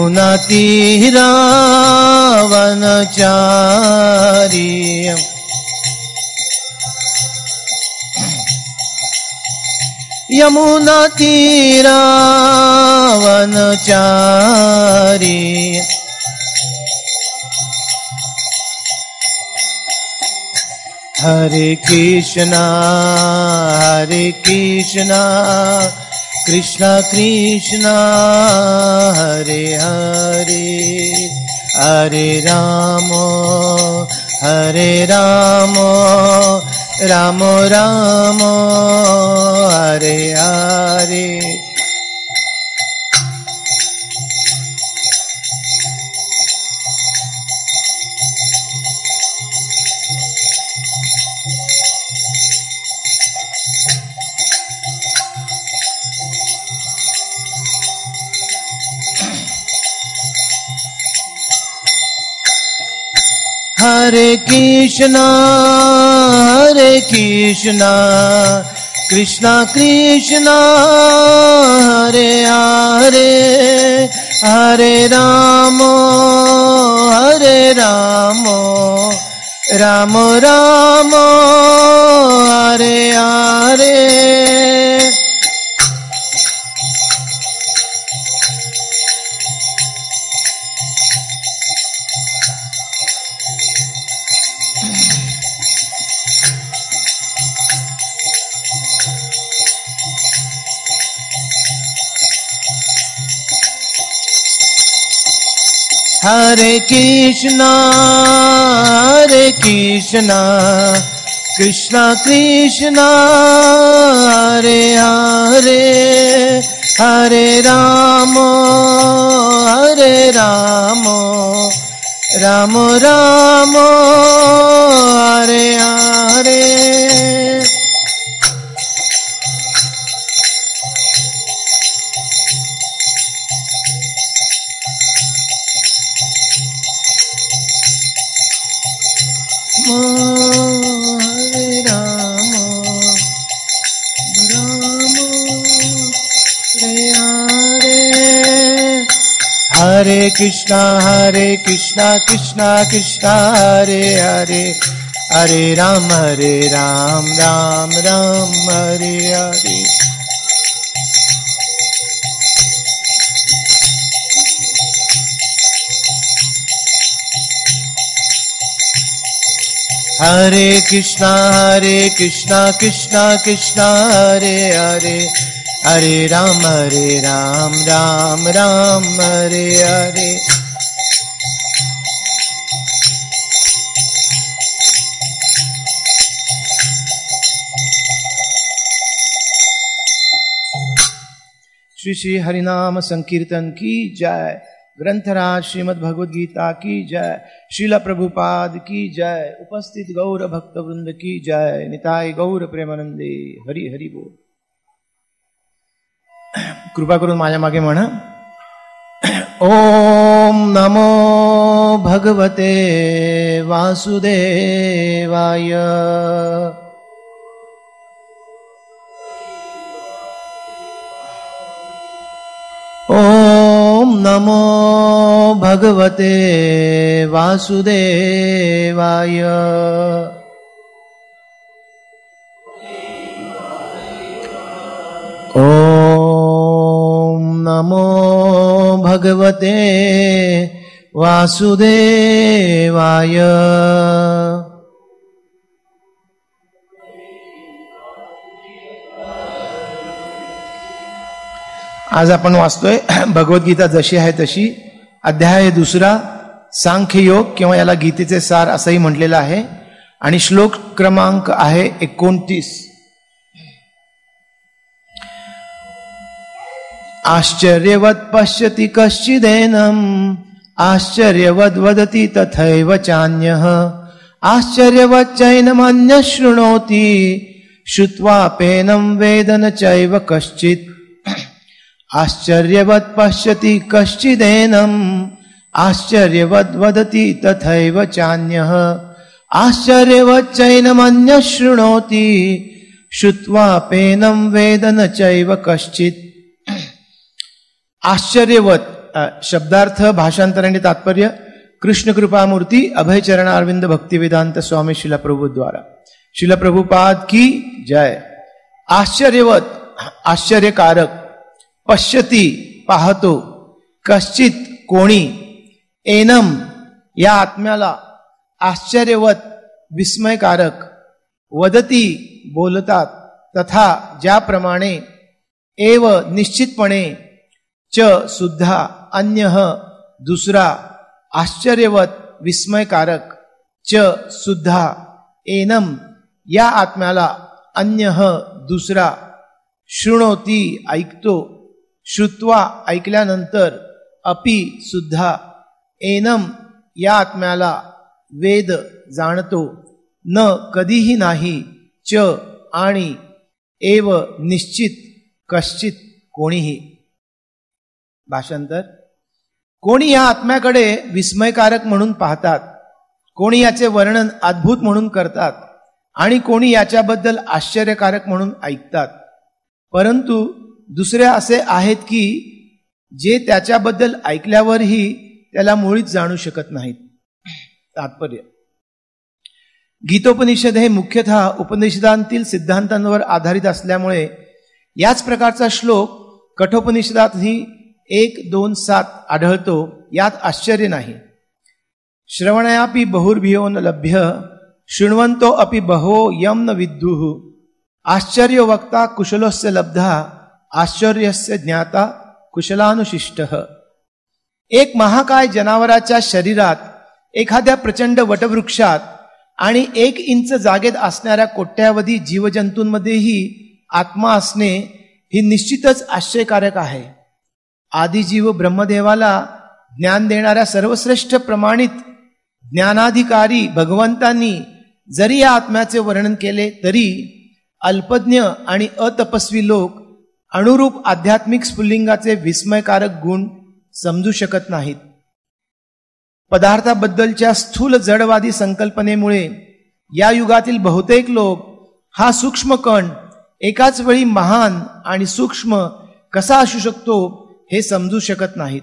यमुनातीरावनचारी यमुनातीरावनचारी हरे कृष्णा कृष्णा कृष्णा हरे हरे हरे राम राम राम हरे हरे। हरे कृष्णा कृष्णा कृष्णा हरे हरे हरे राम राम राम हरे हरे। हरे कृष्णा कृष्णा कृष्णा हरे हरे हरे राम राम राम हरे हरे। हरे राम हरे हरे हरे कृष्णा कृष्णा कृष्णा हरे हरे हरे राम राम राम हरे हरे। हरे कृष्णा कृष्णा कृष्णा हरे हरे हरे राम राम हरे हरे। श्री श्री हरिनाम संकीर्तन की जय। ग्रंथराज श्रीमद् भगवद गीता की जय। श्रील प्रभुपाद की जय। उपस्थित गौर भक्त वृंद की जय। निताय गौर प्रेमानंदे। हरि हरि बोल। कृपा करून माझ्या मागे म्हणा, ओम नमो भगवते वासुदेवाय। ओम नमो भगवते वासुदेवाय। ओम नमो भगवते वासुदेवाय। आज आपण वाचतोय भगवद्गीता जशी आहे तशी, अध्याय 2 सांख्य योग किंवा याला गीतेचे सार असंही म्हटलेलं आहे, आणि श्लोक क्रमांक आहे 29। आश्चर्यवत् पश्यति कश्चिदेनम् आश्चर्यवद् वदति तथैव चान्यः आश्चर्यवच्चैनमन्यः शृणोति श्रुत्वाप्येनं वेद न चैव कश्चित्। आश्चर्यवत् पश्यति कश्चिदेनम् आश्चर्यवद् वदति तथैव चान्यः आश्चर्यवच्चैनमन्यः शृणोति श्रुत्वाप्येनं वेद न चैव कश्चित्। आश्चर्यवत शब्दार्थ भाषांतर आणि तात्पर्य कृष्ण कृपामूर्ती अभय चरण अरविंद भक्ति वेदांत स्वामी शिला प्रभु द्वारा. शिला प्रभुपाद की जय. आश्चर्यवत आश्चर्यकारक, पश्यती पाहतो, कश्चित कोणी, एनम या आत्म्याला, आश्चर्यवत विस्मयकारक, वदती बोलतात, तथा ज्याप्रमाणे, एव निश्चितपणे, च सुद्धा, अन्यः दुसरा, आश्चर्यवत विस्मयकारक, च सुद्धा, एनम या आत्म्याला, अन्यः दुसरा, शृणोती ऐकतो, श्रुत्वा ऐकल्यानंतर, अपि सुद्धा, एनम या आत्म्याला, वेद जाणतो, न कधीही नाही, च आणि, एव निश्चित, कश्चित कोणीही. भाषांतर. कोणी या आत्म्याकडे विस्मयकारक म्हणून पाहतात, कोणी याचे वर्णन अद्भुत म्हणून करतात आणि कोणी याच्याबद्दल आश्चर्यकारक म्हणून ऐकतात. परंतु दुसरे असे आहेत की जे त्याच्याबद्दल ऐकल्यावरही त्याला मुळीच जाणू शकत नाहीत. तात्पर्य. गीतोपनिषद हे मुख्यतः उपनिषदांतील सिद्धांतांवर आधारित असल्यामुळे याच प्रकारचा श्लोक कठोपनिषदातही 1-2-7 आढळतो. यात आश्चर्य नाही. श्रवणयापि बहुर्भियो न लभ्य शृण्वन्तो अपि बहो यम न विद्युः आश्चर्य वक्ता कुशलस्य लब्धा आश्चर्यस्य ज्ञाता कुशलानुशिष्टः. एक महाकाय जनावराच्या शरीरात, एखाद्या प्रचंड वटवृक्षात आणि 1 इंच जागेत असणाऱ्या कोट्यावधी जीवजंतूंमध्येही आत्मा असणे ही निश्चितच आश्चर्यकारक आहे. आदिजीव ब्रह्मदेवाला ज्ञान देणाऱ्या सर्वश्रेष्ठ प्रमाणित ज्ञानाधिकारी भगवंतांनी जरी या आत्म्याचे वर्णन केले तरी अल्पज्ञ आणि अतपस्वी लोक अनुरूप आध्यात्मिक स्फुल्लिंगाचे विस्मयकारक गुण समजू शकत नाहीत. पदार्थाबद्दलच्या स्थूल जडवादी संकल्पनेमुळे या युगातील बहुतेक लोक हा सूक्ष्म कण एकाच वेळी महान आणि सूक्ष्म कसा असू शकतो हे समजू शकत नाहीत.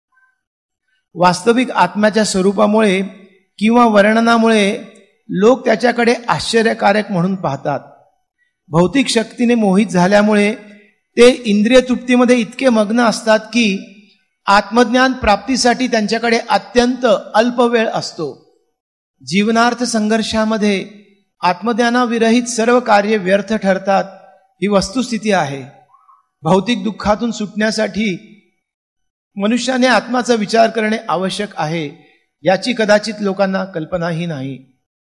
वास्तविक आत्म्याच्या स्वरूपामुळे किंवा वर्णनामुळे लोक त्याच्याकडे आश्चर्यकारक म्हणून पाहतात. भौतिक शक्तीने मोहित झाल्यामुळे ते इंद्रिय तृप्तीमध्ये इतके मग्न असतात की आत्मज्ञान प्राप्तीसाठी त्यांच्याकडे अत्यंत अल्प वेळ असतो. जीवनार्थ संघर्षामध्ये आत्मज्ञानाविरहित सर्व कार्य व्यर्थ ठरतात ही वस्तुस्थिती आहे. भौतिक दुःखातून सुटण्यासाठी मनुष्याने आत्माचा विचार करणे आवश्यक आहे याची कदाचित लोकांना कल्पनाही नाही.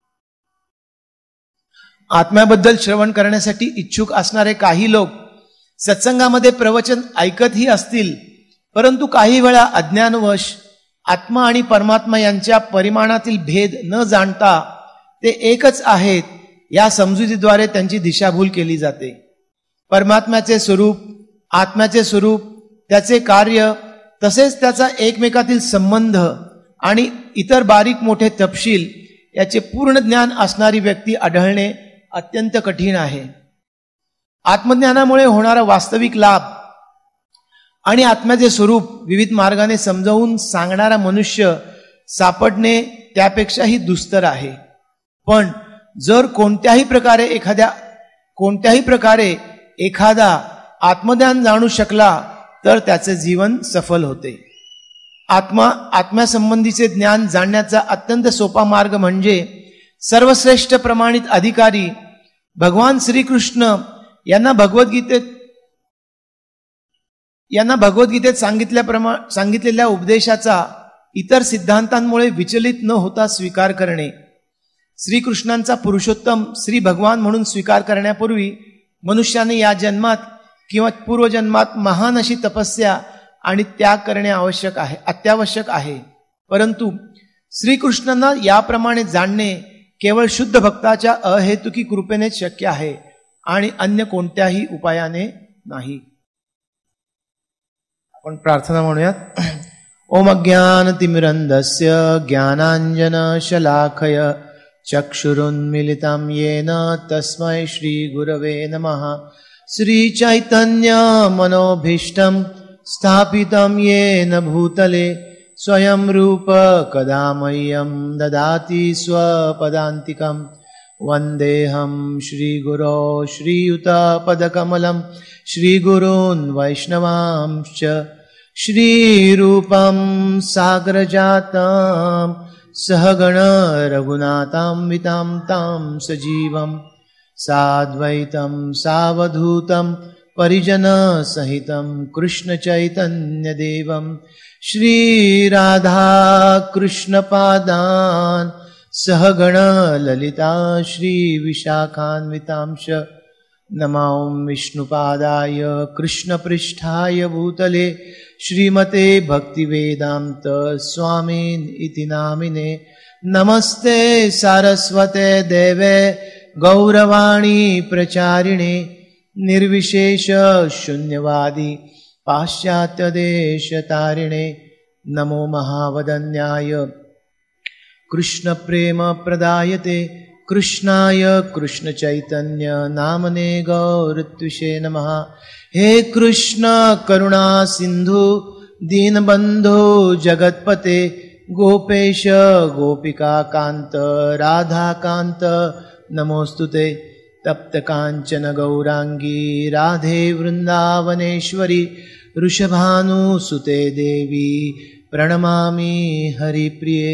आत्म्याबद्दल श्रवण करण्यासाठी इच्छुक असणारे काही लोक सत्संगामध्ये प्रवचन ऐकतही असतील, परंतु काही वेळा अज्ञानवश आत्मा आणि परमात्मा यांच्या परिमाणातील भेद न जाणता ते एकच आहेत या समजुतीद्वारे त्यांची दिशाभूल केली जाते. परमात्म्याचे स्वरूप, आत्म्याचे स्वरूप, त्याचे कार्य, तसेच त्याचा एकमेकातील संबंध आणि इतर बारीक मोठे तपशील याचे पूर्ण ज्ञान असणारी व्यक्ती आढळणे अत्यंत कठीण आहे. आत्मज्ञानामुळे होणारा वास्तविक लाभ आणि आत्म्याचे स्वरूप विविध मार्गाने समजावून सांगणारा मनुष्य सापडणे त्यापेक्षाही दुस्तर आहे. पण जर कोणत्याही प्रकारे एखादा आत्मज्ञान जाणू शकला तर त्याचे जीवन सफल होते. आत्म्यासंबंधीचे ज्ञान जाणण्याचा अत्यंत सोपा मार्ग म्हणजे सर्वश्रेष्ठ प्रमाणित अधिकारी भगवान श्रीकृष्ण यांना भगवद्गीतेत सांगितलेल्या उपदेशाचा इतर सिद्धांतांमुळे विचलित न होता स्वीकार करणे. श्रीकृष्णांचा पुरुषोत्तम श्री भगवान म्हणून स्वीकार करण्यापूर्वी मनुष्याने या जन्मात किंवा पूर्वजन्मात महान अशी तपस्या आणि त्याग करणे अत्यावश्यक आहे. परंतु श्रीकृष्णांना याप्रमाणे जाणणे केवळ शुद्ध भक्ताच्या अहेतुकी कृपेनेच शक्य आहे आणि अन्य कोणत्याही उपायाने नाही. आपण प्रार्थना म्हणूयात. ओम अज्ञानतिमिरन्धस्य ज्ञानाञ्जनशलाखय चक्षुरुन्मीलितं येन तस्मै श्रीगुरवे नमः. श्रीचैतन्य मनोभीष्टं स्थापितं येन भूतले स्वयं रूप कदा मह्यं ददाति स्वपदान्तिकं वन्देऽहं श्रीगुरो श्रीयुतपदकमलं श्रीगुरून् वैष्णवांश्च श्रीरूपं सागरजातं सहगण रघुनाथान्वितं तं सजीवं साद्वैतं सावधूतं परिजनसहितं कृष्णचैतन्यदेवं श्रीराधाकृष्णपादान् सहगण ललिता श्रीविशाखान्वितांश्च नमो विष्णुपादाय कृष्णपृष्ठाय भूतले श्रीमते भक्तिवेदान्त स्वामिन् इति नामिने नमस्ते सारस्वते देवे गौरवाणी प्रचारिणे निर्विशेष शून्यवादी पाश्चात्यदेशतारिणे नमो महावदन्याय कृष्ण प्रेम प्रदायते कृष्णाय कृष्ण चैतन्य नामने गौरत्विषे नमः। हे कृष्ण करुणा सिंधु दीनबंधु जगत्पते गोपेश गोपिका कांत राधा कांत नमोस्तुते। तप्त कांचन गौरांगी राधे वृंदावनेश्वरी वृषभानुसुते देवी प्रणमामि हरिप्रिये।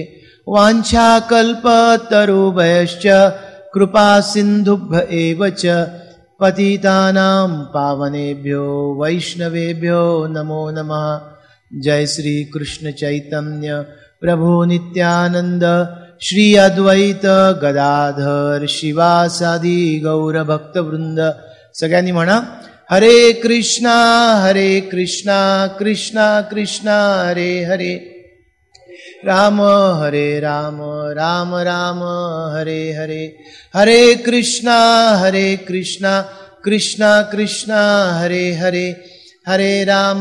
वाञ्छाकल्पतरुभयश्च कृपा सिन्धुभ्य एव च पतितानां पावनेभ्यो वैष्णवेभ्यो नमो नमः। जय श्री कृष्ण चैतन्य प्रभु नित्यानंद श्री अद्वैत गदाधर शिवासादि गौर भक्तवृंद। सगळ्यांनी म्हणा हरे कृष्णा कृष्णा कृष्णा हरे हरे राम हरे राम राम राम हरे हरे। हरे कृष्णा कृष्णा कृष्णा हरे हरे हरे राम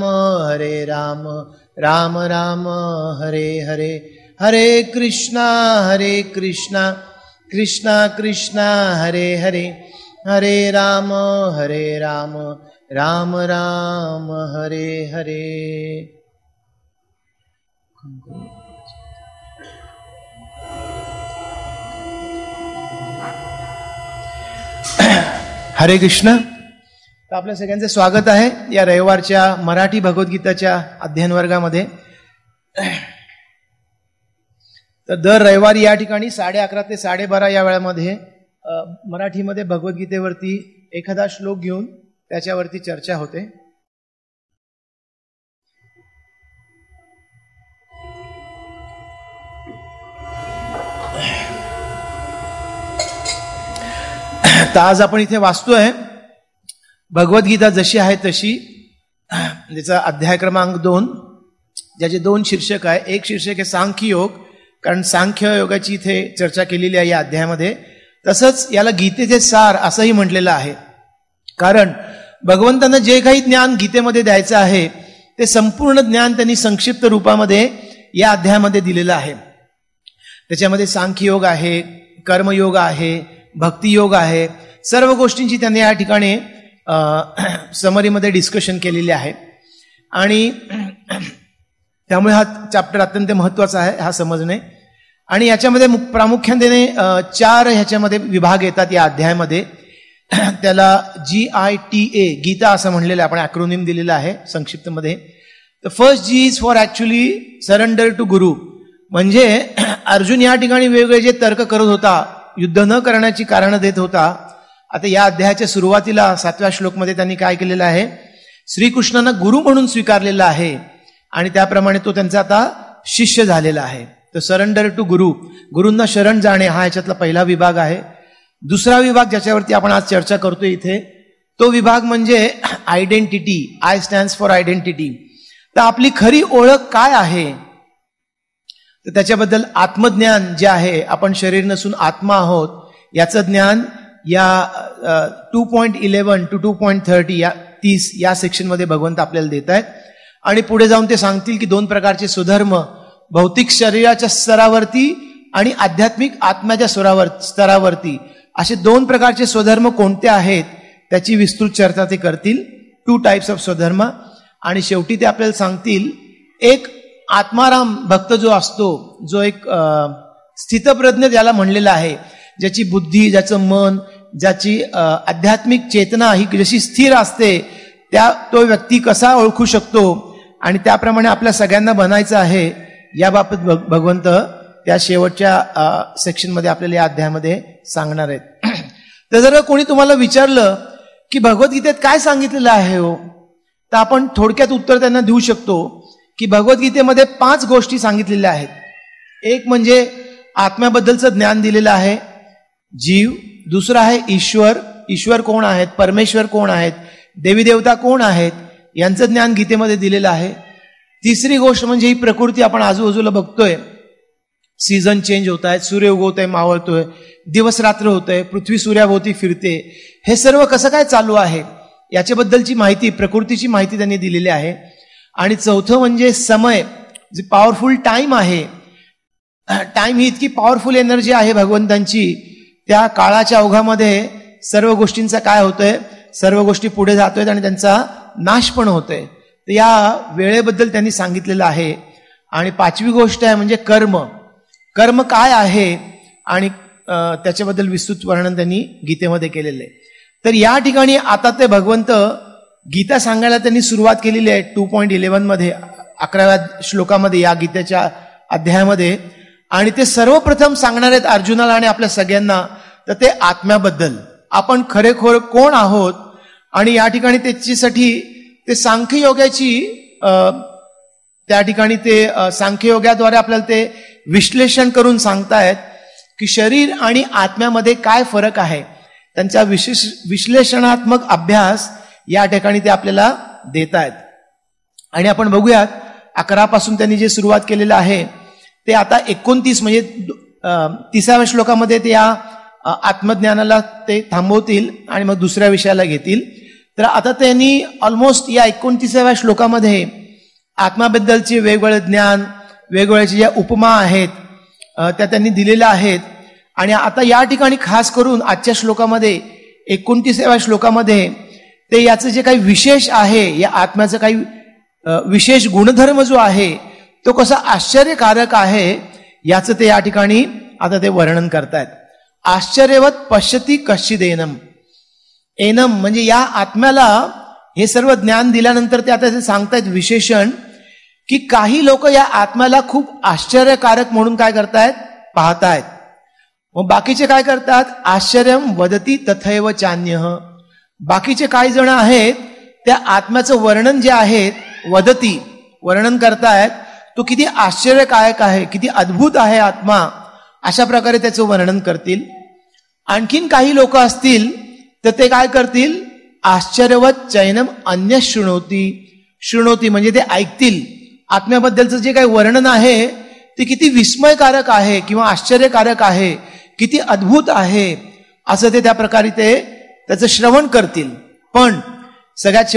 राम राम हरे हरे। हरे कृष्णा कृष्णा कृष्णा हरे हरे हरे राम राम राम हरे हरे। हरे कृष्ण। तर आपल्या सगळ्यांचे स्वागत आहे या रविवारच्या मराठी भगवद्गीताच्या अध्ययन वर्गामध्ये। तर दर रविवारी या ठिकाणी 11:30 ते 12:30 या वेळामध्ये मराठीमध्ये भगवद्गीतेवरती एखादा श्लोक घेऊन त्याच्यावरती चर्चा होते। तर आज आपण इथे वाचतोय भगवद्गीता जशी आहे तशी, ज्याचा अध्याय क्रमांक 2, ज्याचे 2 शीर्षक आहे। एक शीर्षक आहे सांख्य योग, कारण सांख्य योगाची इथे चर्चा केलेली आहे या अध्यायामध्ये। तसंच याला गीतेचे सार असंही म्हटलेलं आहे, कारण भगवंतांना जे काही ज्ञान गीतेमध्ये द्यायचं आहे ते संपूर्ण ज्ञान त्यांनी संक्षिप्त रूपामध्ये या अध्यायामध्ये दिलेलं आहे। त्याच्यामध्ये सांख्य योग आहे, कर्मयोग आहे, भक्तियोग आहे, सर्व गोष्टींची त्यांनी या ठिकाणी समरीमध्ये डिस्कशन केलेली आहे। आणि त्यामुळे हा चॅप्टर अत्यंत महत्वाचा आहे हा समजणे। आणि याच्यामध्ये प्रामुख्याने 4 ह्याच्यामध्ये विभाग येतात या अध्यायामध्ये। त्याला GITA गीता असं म्हणलेलं आपण ॲक्रोनिम दिलेलं आहे संक्षिप्तमध्ये। तर first G is for actually surrender to guru, म्हणजे अर्जुन या ठिकाणी वेगवेगळे जे तर्क करत होता, युद्ध न करण्याची कारणं देत होता, आता या अध्यायाच्या सुरुवातीला 7व्या श्लोकमध्ये त्यांनी काय केलेलं आहे, श्रीकृष्णांना गुरु म्हणून स्वीकारलेलं आहे आणि त्याप्रमाणे तो त्यांचा आता शिष्य झालेला आहे। तर सरेंडर टू गुरु, गुरूंना शरण जाणे हा याच्यातला पहिला विभाग आहे। दुसरा विभाग ज्याच्यावरती आपण आज चर्चा करतोय इथे, तो विभाग म्हणजे identity. I stands for identity. तर आपली खरी ओळख काय आहे, तर त्याच्याबद्दल आत्मज्ञान जे आहे, आपण शरीर नसून आत्मा आहोत याचं ज्ञान या 2.11 to 2.30 या 30 या सेक्शनमध्ये भगवंत आपल्याला देत आहेत। आणि पुढे जाऊन ते सांगतील की 2 प्रकारचे स्वधर्म, भौतिक शरीराच्या स्तरावरती आणि आध्यात्मिक आत्म्याच्या स्तरावरती, असे 2 प्रकारचे स्वधर्म कोणते आहेत त्याची विस्तृत चर्चा ते करतील। 2 टाइप्स ऑफ स्वधर्म। आणि शेवटी ते आपल्याला सांगतील एक आत्माराम भक्त जो असतो, जो एक स्थितप्रज्ञ ज्याला म्हणलेला आहे, ज्याची बुद्धी, ज्याचं मन, ज्याची आध्यात्मिक चेतना ही जशी स्थिर असते, तो व्यक्ती कसा ओळखू शकतो आणि त्याप्रमाणे आपल्या सगळ्यांना बनायचं आहे, याबाबत भगवंत त्या शेवटच्या सेक्शनमध्ये आपल्याला या अध्यायामध्ये सांगणार आहेत. तर जर कोणी तुम्हाला विचारलं की भगवद्गीतेत काय सांगितलेलं आहे हो, तर आपण थोडक्यात उत्तर त्यांना देऊ शकतो की भगवद्गीतेमध्ये 5 गोष्टी सांगितलेल्या आहेत. एक म्हणजे आत्म्याबद्दलचं ज्ञान दिलेलं आहे, जीव. दुसरं आहे ईश्वर, ईश्वर कोण आहेत, परमेश्वर कोण आहेत, देवी देवता कोण आहेत, यांचं ज्ञान गीतेमध्ये दिलेलं आहे. तिसरी गोष्ट म्हणजे ही प्रकृती आपण आजूबाजूला बघतोय, सीझन चेंज होत आहेत, सूर्य उगवतोय, मावळतोय, दिवस रात्र होतोय, पृथ्वी सूर्याभोवती फिरते, हे सर्व कसं काय चालू आहे याच्याबद्दलची माहिती, प्रकृतीची माहिती त्यांनी दिलेली आहे. आणि चौथं म्हणजे समय, जे पॉवरफुल टाइम आहे, टाइम ही इतकी पॉवरफुल एनर्जी आहे भगवंतांची, त्या काळाच्या ओघामध्ये सर्व गोष्टींचा काय होतोय, सर्व गोष्टी पुढे जातोय आणि त्यांचा नाश पण होतोय. तर या वेळेबद्दल त्यांनी सांगितलेलं आहे. आणि 5वी गोष्ट आहे म्हणजे कर्म. कर्म काय आहे आणि त्याच्याबद्दल विस्तृत वर्णन त्यांनी गीतेमध्ये केलेलं आहे. तर या ठिकाणी आता ते भगवंत गीता सांगायला त्यांनी सुरुवात केलेली आहे 2.11 मध्ये, 11व्या श्लोकामध्ये या गीतेच्या अध्यायामध्ये. आणि ते सर्वप्रथम सांगणार आहेत अर्जुनाला आणि आपल्या सगळ्यांना, तर ते आत्म्याबद्दल, आपण खरेखुर कोण आहोत. आणि या ठिकाणी त्याच्यासाठी ते सांख्ययोगाची, त्या ठिकाणी ते सांख्ययोगाद्वारे आपल्याला ते विश्लेषण करून सांगतायत की शरीर आणि आत्म्यामध्ये काय फरक आहे. त्यांचा विश्लेषणात्मक अभ्यास या ठिकाणी ते आपल्याला देत आहेत. आणि आपण बघूयात 11 पासून त्यांनी जे सुरुवात केलेलं आहे ते आता 29 म्हणजे 30व्या श्लोकामध्ये ते या आत्मज्ञानाला ते थांबवतील आणि मग दुसऱ्या विषयाला घेतील. तर आता त्यांनी ऑलमोस्ट या 29व्या श्लोकामध्ये आत्म्याबद्दलचे वेगवेगळे ज्ञान, वेगवेगळ्या ज्या उपमा आहेत त्या त्यांनी दिलेल्या आहेत. आणि आता या ठिकाणी खास करून आजच्या श्लोकामध्ये 29व्या श्लोकामध्ये ते याचं जे काही विशेष आहे, या आत्म्याचं काही विशेष गुणधर्म जो आहे तो कसा आश्चर्यकारक आहे याचं ते या ठिकाणी आता ते वर्णन करतायत. आश्चर्यवत पश्यती कश्चिदेनम. एनम म्हणजे या आत्म्याला हे सर्व ज्ञान दिल्यानंतर ते आता सांगतायत विशेषण, की काही लोक या आत्म्याला खूप आश्चर्यकारक म्हणून काय करतायत, पाहतायत. मग बाकीचे काय करतात, आश्चर्यम वदती तथैव चान्यः. बाकीचे काही जण आहेत त्या आत्म्याचं वर्णन जे आहे वदती, वर्णन करतायत, तो किती आश्चर्यकारक आहे, किती अद्भुत आहे आत्मा, अशा प्रकारे त्याचं वर्णन करतील. आणखीन काही लोक असतील तर ते काय करतील, आश्चर्यवत चैनम अन्य शृणोती म्हणजे ते ऐकतील आत्म्याबद्दलचं जे काही वर्णन आहे ते किती विस्मयकारक आहे किंवा आश्चर्यकारक आहे, किती अद्भुत आहे, असं ते त्या प्रकारे ते त्याचं श्रवण करतील. पण सगळ्यात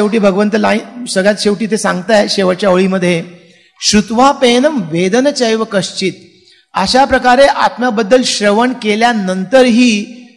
शेवटी ते सांगताय शेवटच्या ओळीमध्ये, श्रुत्वा पेनम वेदन चैव कश्चित. अशा प्रकारे आत्म्याबद्दल श्रवण केल्यानंतरही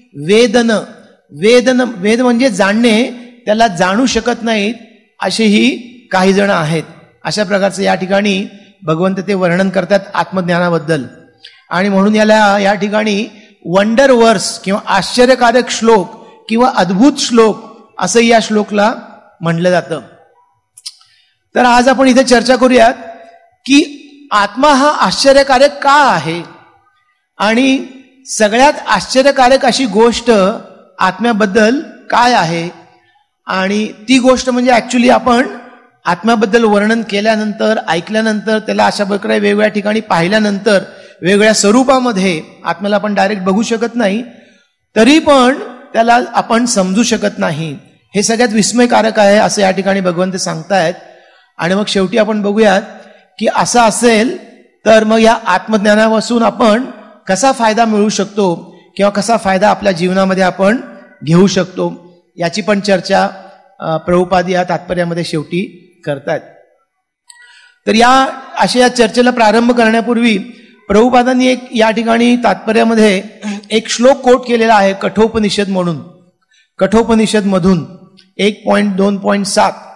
वेद म्हणजे जाणणे, त्याला जाणू शकत नाहीत असेही काही जण आहेत. अशा प्रकारचं या ठिकाणी भगवंत ते वर्णन करतात आत्मज्ञानाबद्दल. आणि म्हणून या ठिकाणी वंडर वर्स किंवा आश्चर्यकारक श्लोक किंवा अद्भुत श्लोक असं या श्लोकला म्हटलं जातं. तर आज आपण इथे चर्चा करूयात की आत्मा हा आश्चर्यकारक का आहे आणि सगळ्यात आश्चर्यकारक अशी गोष्ट आत्म्याबद्दल काय आहे. आणि ती गोष्ट म्हणजे ऍक्च्युली आपण आत्म्याबद्दल वर्णन केल्यानंतर, ऐकल्यानंतर, त्याला अशा प्रकारे वेगवेगळ्या ठिकाणी पाहिल्यानंतर, वेगवेगळ्या स्वरूपामध्ये आत्म्याला आपण डायरेक्ट बघू शकत नाही, तरी पण त्याला आपण समजू शकत नाही. हे सगळ्यात विस्मयकारक आहे असं या ठिकाणी भगवंत सांगतायत. आणि मग शेवटी आपण बघूयात की असं असेल तर मग या आत्मज्ञानापासून आपण कसा फायदा मिळवू शकतो किंवा कसा फायदा आपल्या जीवनामध्ये आपण घेऊ शकतो, याची पण चर्चा प्रभुपाद या तात्पर्यामध्ये शेवटी करतात. तर या चर्चेला प्रारंभ करण्यापूर्वी प्रभुपादांनी एक या ठिकाणी तात्पर्यामध्ये एक श्लोक कोट केलेला आहे कठोपनिषद मधून 1.2.7.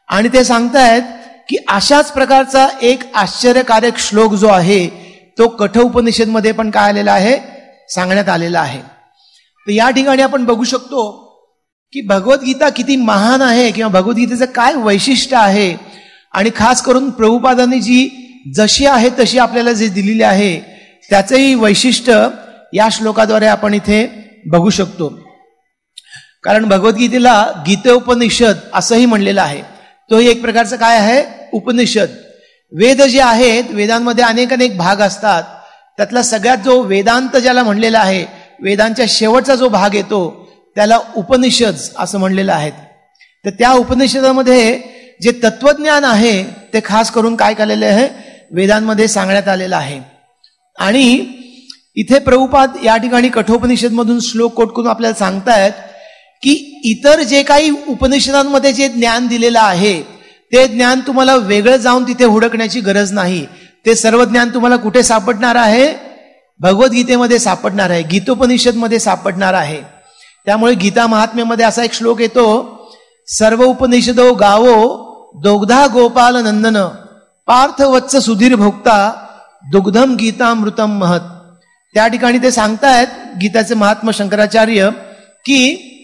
आणि ते सांगतायत की अशाच प्रकारचा एक आश्चर्यकारक श्लोक जो आहे तो कठोपनिषदमध्ये पण काय आलेला आहे, सांगण्यात आलेला आहे. तर या ठिकाणी आपण बघू शकतो की भगवद्गीता किती महान आहे किंवा भगवद्गीतेचं काय वैशिष्ट्य आहे. आणि खास करून प्रभुपादांनी जी जशी आहे तशी आपल्याला जे दिलेली आहे त्याचंही वैशिष्ट्य या श्लोकाद्वारे आपण इथे बघू शकतो. कारण भगवद्गीतेला गीतोपनिषद असंही म्हणलेलं आहे. तोही एक प्रकारचं काय आहे, उपनिषद. वेद जे आहेत, वेदांमध्ये अनेक भाग असतात. त्यातला सगळ्यात जो वेदांत ज्याला म्हणलेला आहे, वेदांच्या शेवटचा जो भाग येतो त्याला उपनिषद असं म्हणलेलं आहे. तर त्या उपनिषदामध्ये जे तत्वज्ञान आहे ते खास करून काय केलेलं आहे, वेदांमध्ये सांगण्यात आलेलं आहे. आणि इथे प्रभुपाद या ठिकाणी कठोपनिषदमधून श्लोक कोट करून आपल्याला सांगतायत की इतर जे काही उपनिषदांमध्ये जे ज्ञान दिलेलं आहे ते ज्ञान तुम्हाला वेगळं जाऊन तिथे हुडकण्याची गरज नाही. ते सर्व ज्ञान तुम्हाला कुठे सापडणार आहे, भगवद्गीतेमध्ये सापडणार आहे, गीतोपनिषदमध्ये सापडणार आहे. त्यामुळे गीता महात्म्यामध्ये असा एक श्लोक येतो, सर्व उपनिषदो गावो दोग्धा गोपाल नंदन पार्थ वत्स सुधीर भोक्ता दुग्धम गीतामृतम महत. त्या ठिकाणी ते सांगतायत गीताचे महात्मा शंकराचार्य की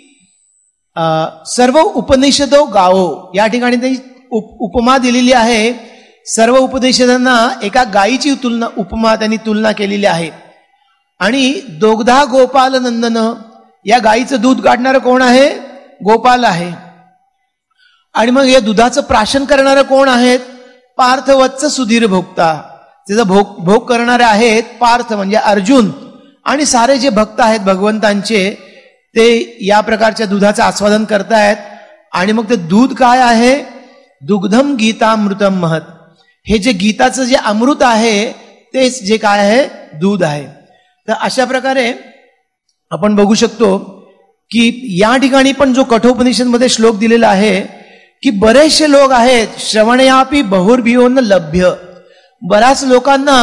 सर्व उपनिषदो गावो, या ठिकाणी त्यांनी उपमा दिलेली आहे. सर्व उपनिषदांना एका गायीची उपमा त्यांनी तुलना केलेली आहे. आणि दोग्धा गोपाल नंदन, या गायीचं दूध काढणारं कोण आहे, गोपाल आहे. आणि मग या दुधाचं प्राशन करणारं कोण आहेत, पार्थवत्स सुधीर भोक्ता, त्याचा भोग करणारे आहेत पार्थ म्हणजे अर्जुन. आणि सारे जे भक्त आहेत भगवंतांचे ते या प्रकारच्या दुधाचं आस्वादन करतायत. आणि मग ते दूध काय आहे, दुग्धम गीतामृतम महत, हे जे गीताचं जे अमृत आहे तेच जे काय आहे, दूध आहे. तर अशा प्रकारे आपण बघू शकतो की या ठिकाणी पण जो कठोपनिषदमध्ये श्लोक दिलेला आहे की बरेचसे लोक आहेत, श्रवणयापी बहुर्भियोन लभ्य, बऱ्याच लोकांना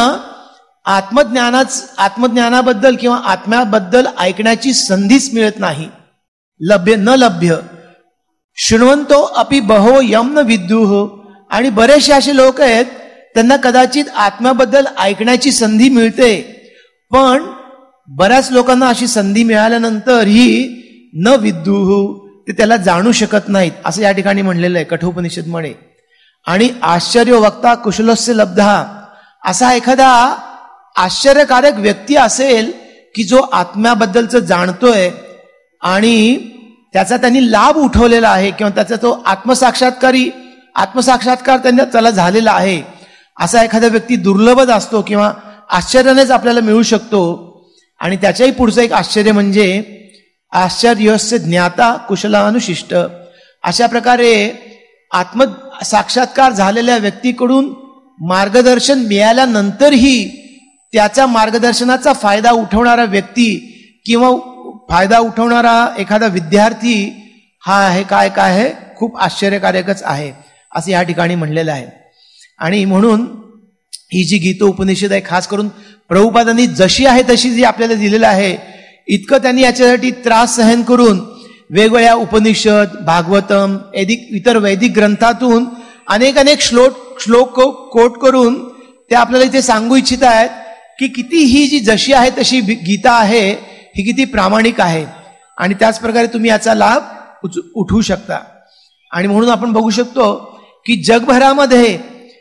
आत्मज्ञानाबद्दल किंवा आत्म्याबद्दल ऐकण्याची संधीच मिळत नाही. लभ्य शृण्वन्तो अपि बहो यम न विद्युः, आणि बरेचसे असे लोक आहेत त्यांना कदाचित आत्म्याबद्दल ऐकण्याची संधी मिळते, पण बऱ्याच लोकांना अशी संधी मिळाल्यानंतरही न विद्युः, ते त्याला जाणू शकत नाहीत, असं या ठिकाणी म्हणलेलं आहे कठोपनिषदमध्ये. आणि आश्चर्य वक्ता कुशलस्य लब्धा, असा एखादा आश्चर्यकारक व्यक्ती असेल की जो आत्म्याबद्दलचं जाणतोय आणि त्याचा त्यांनी लाभ उठवलेला आहे किंवा त्याचा तो आत्मसाक्षात्कार त्याला झालेला आहे, असा एखादा व्यक्ती दुर्लभच असतो किंवा आश्चर्यानेच आपल्याला मिळू शकतो. आणि त्याच्याही पुढचं एक आश्चर्य म्हणजे आश्चर्यस्य ज्ञाता कुशलानुशिष्ट. अशा प्रकारे आत्मसाक्षात्कार झालेल्या व्यक्तीकडून मार्गदर्शन मिळाल्यानंतरही त्याच्या मार्गदर्शनाचा फायदा उठवणारा व्यक्ती किंवा फायदा उठवणारा एखादा विद्यार्थी हा आहे काय आहे, खूप आश्चर्यकारकच आहे असं या ठिकाणी म्हणलेलं आहे. आणि म्हणून ही जी गीतोपनिषद आहे, खास करून प्रभुपादांनी जशी आहे तशी जी आपल्याला दिलेलं आहे, इतकं त्यांनी याच्यासाठी त्रास सहन करून वेगवेगळ्या उपनिषद, भागवतम, इतर वैदिक ग्रंथातून अनेक श्लोक कोट करून ते आपल्याला इथे सांगू इच्छित आहेत की किती ही जी जशी आहे तशी गीता आहे ही किती प्रामाणिक आहे. आणि त्याच प्रकारे तुम्ही याचा लाभ उठवू शकता. आणि म्हणून आपण बघू शकतो की जगभरामध्ये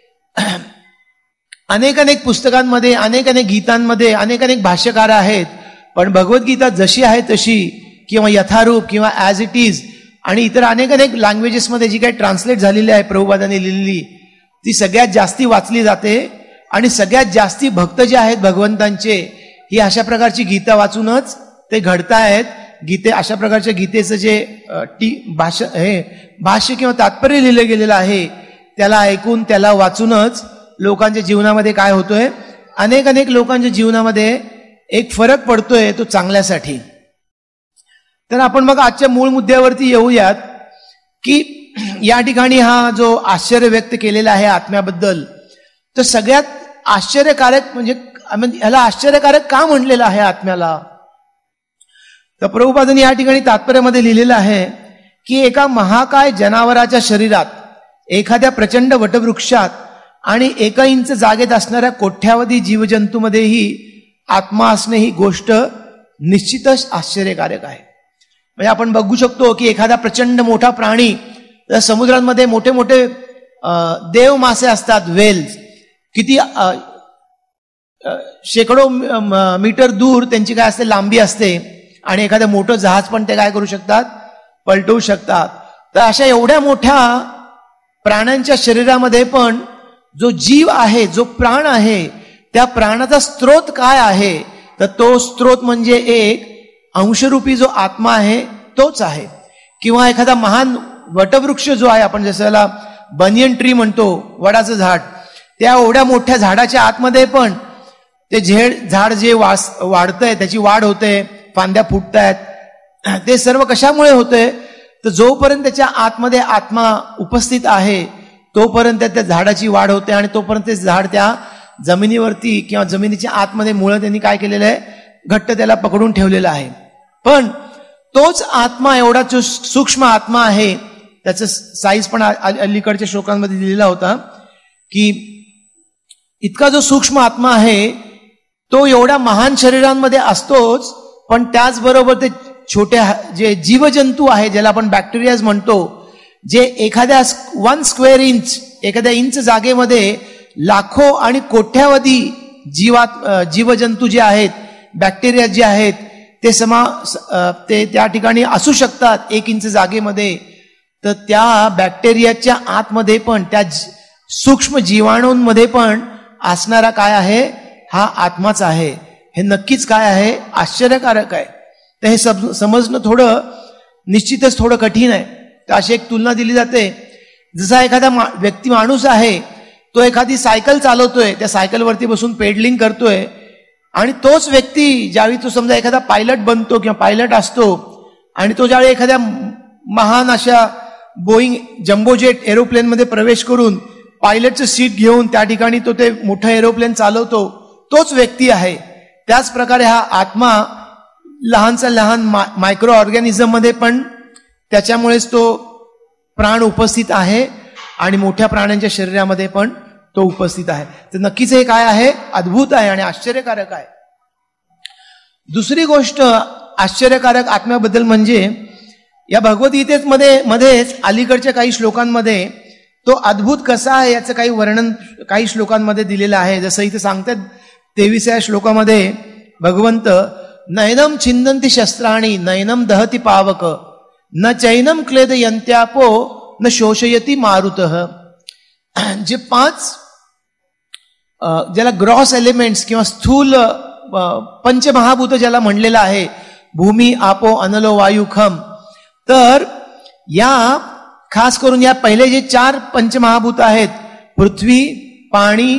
अनेक पुस्तकांमध्ये, अनेक गीतांमध्ये अनेक भाष्यकार आहेत, पण भगवद्गीता जशी आहे तशी किंवा यथारूप किंवा ॲज इट इज आणि इतर अनेक लँग्वेजेसमध्ये जी काही ट्रान्सलेट झालेली आहे प्रभुपादांनी लिहिलेली, ती सगळ्यात जास्ती वाचली जाते. आणि सगळ्यात जास्ती भक्त जे आहेत भगवंतांचे, ही अशा प्रकारची गीता वाचूनच ते घडतायत. अशा प्रकारच्या गीतेचं जे भाष्य किंवा तात्पर्य लिहिलं गेलेलं आहे त्याला ऐकून, त्याला वाचूनच लोकांच्या जीवनामध्ये काय होतोय, अनेक लोकांच्या जीवनामध्ये एक फरक पडतोय, तो चांगल्यासाठी. तर आपण मग आजच्या मूळ मुद्द्यावरती येऊयात की या ठिकाणी हा जो आश्चर्य व्यक्त केलेला आहे आत्म्याबद्दल, तर सगळ्यात आश्चर्यकारक म्हणजे ह्याला आश्चर्यकारक का म्हणलेलं आहे आत्म्याला. तर प्रभुपादांनी या ठिकाणी तात्पर्यामध्ये लिहिलेलं आहे की एका महाकाय जनावराच्या शरीरात एखाद्या प्रचंड वटवृक्षात आणि 1 इंच जागेत असणाऱ्या कोट्यावधी जीवजंतूमध्येही आत्मा असणे ही गोष्ट निश्चितच आश्चर्यकारक आहे. म्हणजे आपण बघू शकतो की एखादा प्रचंड मोठा प्राणी, समुद्रांमध्ये मोठे मोठे देव मासे असतात, वेल्स, किती शेकडो मीटर दूर त्यांची काय असते, लांबी असते, आणि एखादं मोठं जहाज पण ते काय करू शकतात, पलटवू शकतात. तर अशा एवढ्या मोठ्या प्राण्यांच्या शरीरामध्ये पण जो जीव आहे, जो प्राण आहे, त्या प्राणाचा स्रोत काय आहे, तर तो स्रोत म्हणजे एक अंशरूपी जो आत्मा आहे तोच आहे. किंवा एखादा महान वटवृक्ष जो आहे, आपण जसं बनियन ट्री म्हणतो, वडाचं झाड, त्या एवढ्या मोठ्या झाडाच्या आतमध्ये पण ते झाड जे वाढतंय, त्याची वाढ होते, फांद्या फुटतायत, ते सर्व कशामुळे होते, तर जोपर्यंत त्याच्या आतमध्ये आत्मा उपस्थित आहे तोपर्यंत त्या झाडाची वाढ होते, आणि तोपर्यंत ते झाड त्या जमिनीवरती किंवा जमिनीच्या आतमध्ये मुळं त्यांनी काय केलेलं आहे, घट्ट त्याला पकडून ठेवलेलं आहे. पण तोच आत्मा एवढा जो सूक्ष्म आत्मा आहे, त्याचं साईज पण अलीकडच्या श्लोकांमध्ये दिलेला होता की इतका जो सूक्ष्म आत्मा आहे तो एवढ्या महान शरीरांमध्ये असतोच, पण त्याचबरोबर ते छोट्या जे जीवजंतू आहे, ज्याला आपण बॅक्टेरियाज म्हणतो, जे एखाद्या 1 स्क्वेअर इंच, एखाद्या इंच जागेमध्ये लाखो आणि कोट्यावधी जीवजंतू जे आहेत, बॅक्टेरिया जे आहेत, ते त्या ठिकाणी असू शकतात 1 इंच जागेमध्ये. तर त्या बॅक्टेरियाच्या आतमध्ये पण, त्या सूक्ष्म जीवाणूंमध्ये पण असणारा काय आहे, हा आत्माच आहे. हे नक्कीच काय आहे, आश्चर्यकारक आहे. तर हे समजणं थोडं निश्चितच थोडं कठीण आहे. तर अशी एक तुलना दिली जाते, जसा एखादा व्यक्ती माणूस आहे, तो एखादी सायकल चालवतोय, त्या सायकलवरती बसून पेडलिंग करतोय, आणि तोच व्यक्ती ज्यावेळी तो समजा एखादा पायलट बनतो किंवा पायलट असतो, आणि तो ज्यावेळी एखाद्या महान अशा बोईंग जम्बोजेट एरोप्लेनमध्ये प्रवेश करून पायलटचं सीट घेऊन त्या ठिकाणी तो ते मोठं एरोप्लेन चालवतो, तोच व्यक्ती आहे. त्याच प्रकारे हा आत्मा लहानचा लहान मायक्रो ऑर्गॅनिझम मध्ये पण त्याच्यामुळेच तो प्राण उपस्थित आहे, आणि मोठ्या प्राण्यांच्या शरीरामध्ये पण तो उपस्थित आहे. तर नक्कीच हे काय आहे, अद्भुत आहे आणि आश्चर्यकारक आहे. दुसरी गोष्ट आश्चर्यकारक आत्म्याबद्दल म्हणजे या भगवद्गीतेमध्येच अलीकडच्या काही श्लोकांमध्ये तो अद्भुत कसा आहे याचं काही वर्णन काही श्लोकांमध्ये दिलेलं आहे. जसं इथे सांगतात 23व्या श्लोकामध्ये भगवंत, नयनम छिंदन्ति शस्त्राणि नयनम दहति पावक न चैनम क्लेदयन्त्यापो न शोषयति मारुतः. जे 5 ज्याला ग्रॉस एलिमेंट्स किंवा स्थूल पंचमहाभूत ज्याला म्हणलेलं आहे, भूमी, आपो, अनलो, वायू, खम, तर या खास करून या पहिले जे 4 पंचमहाभूत आहेत, पृथ्वी, पाणी,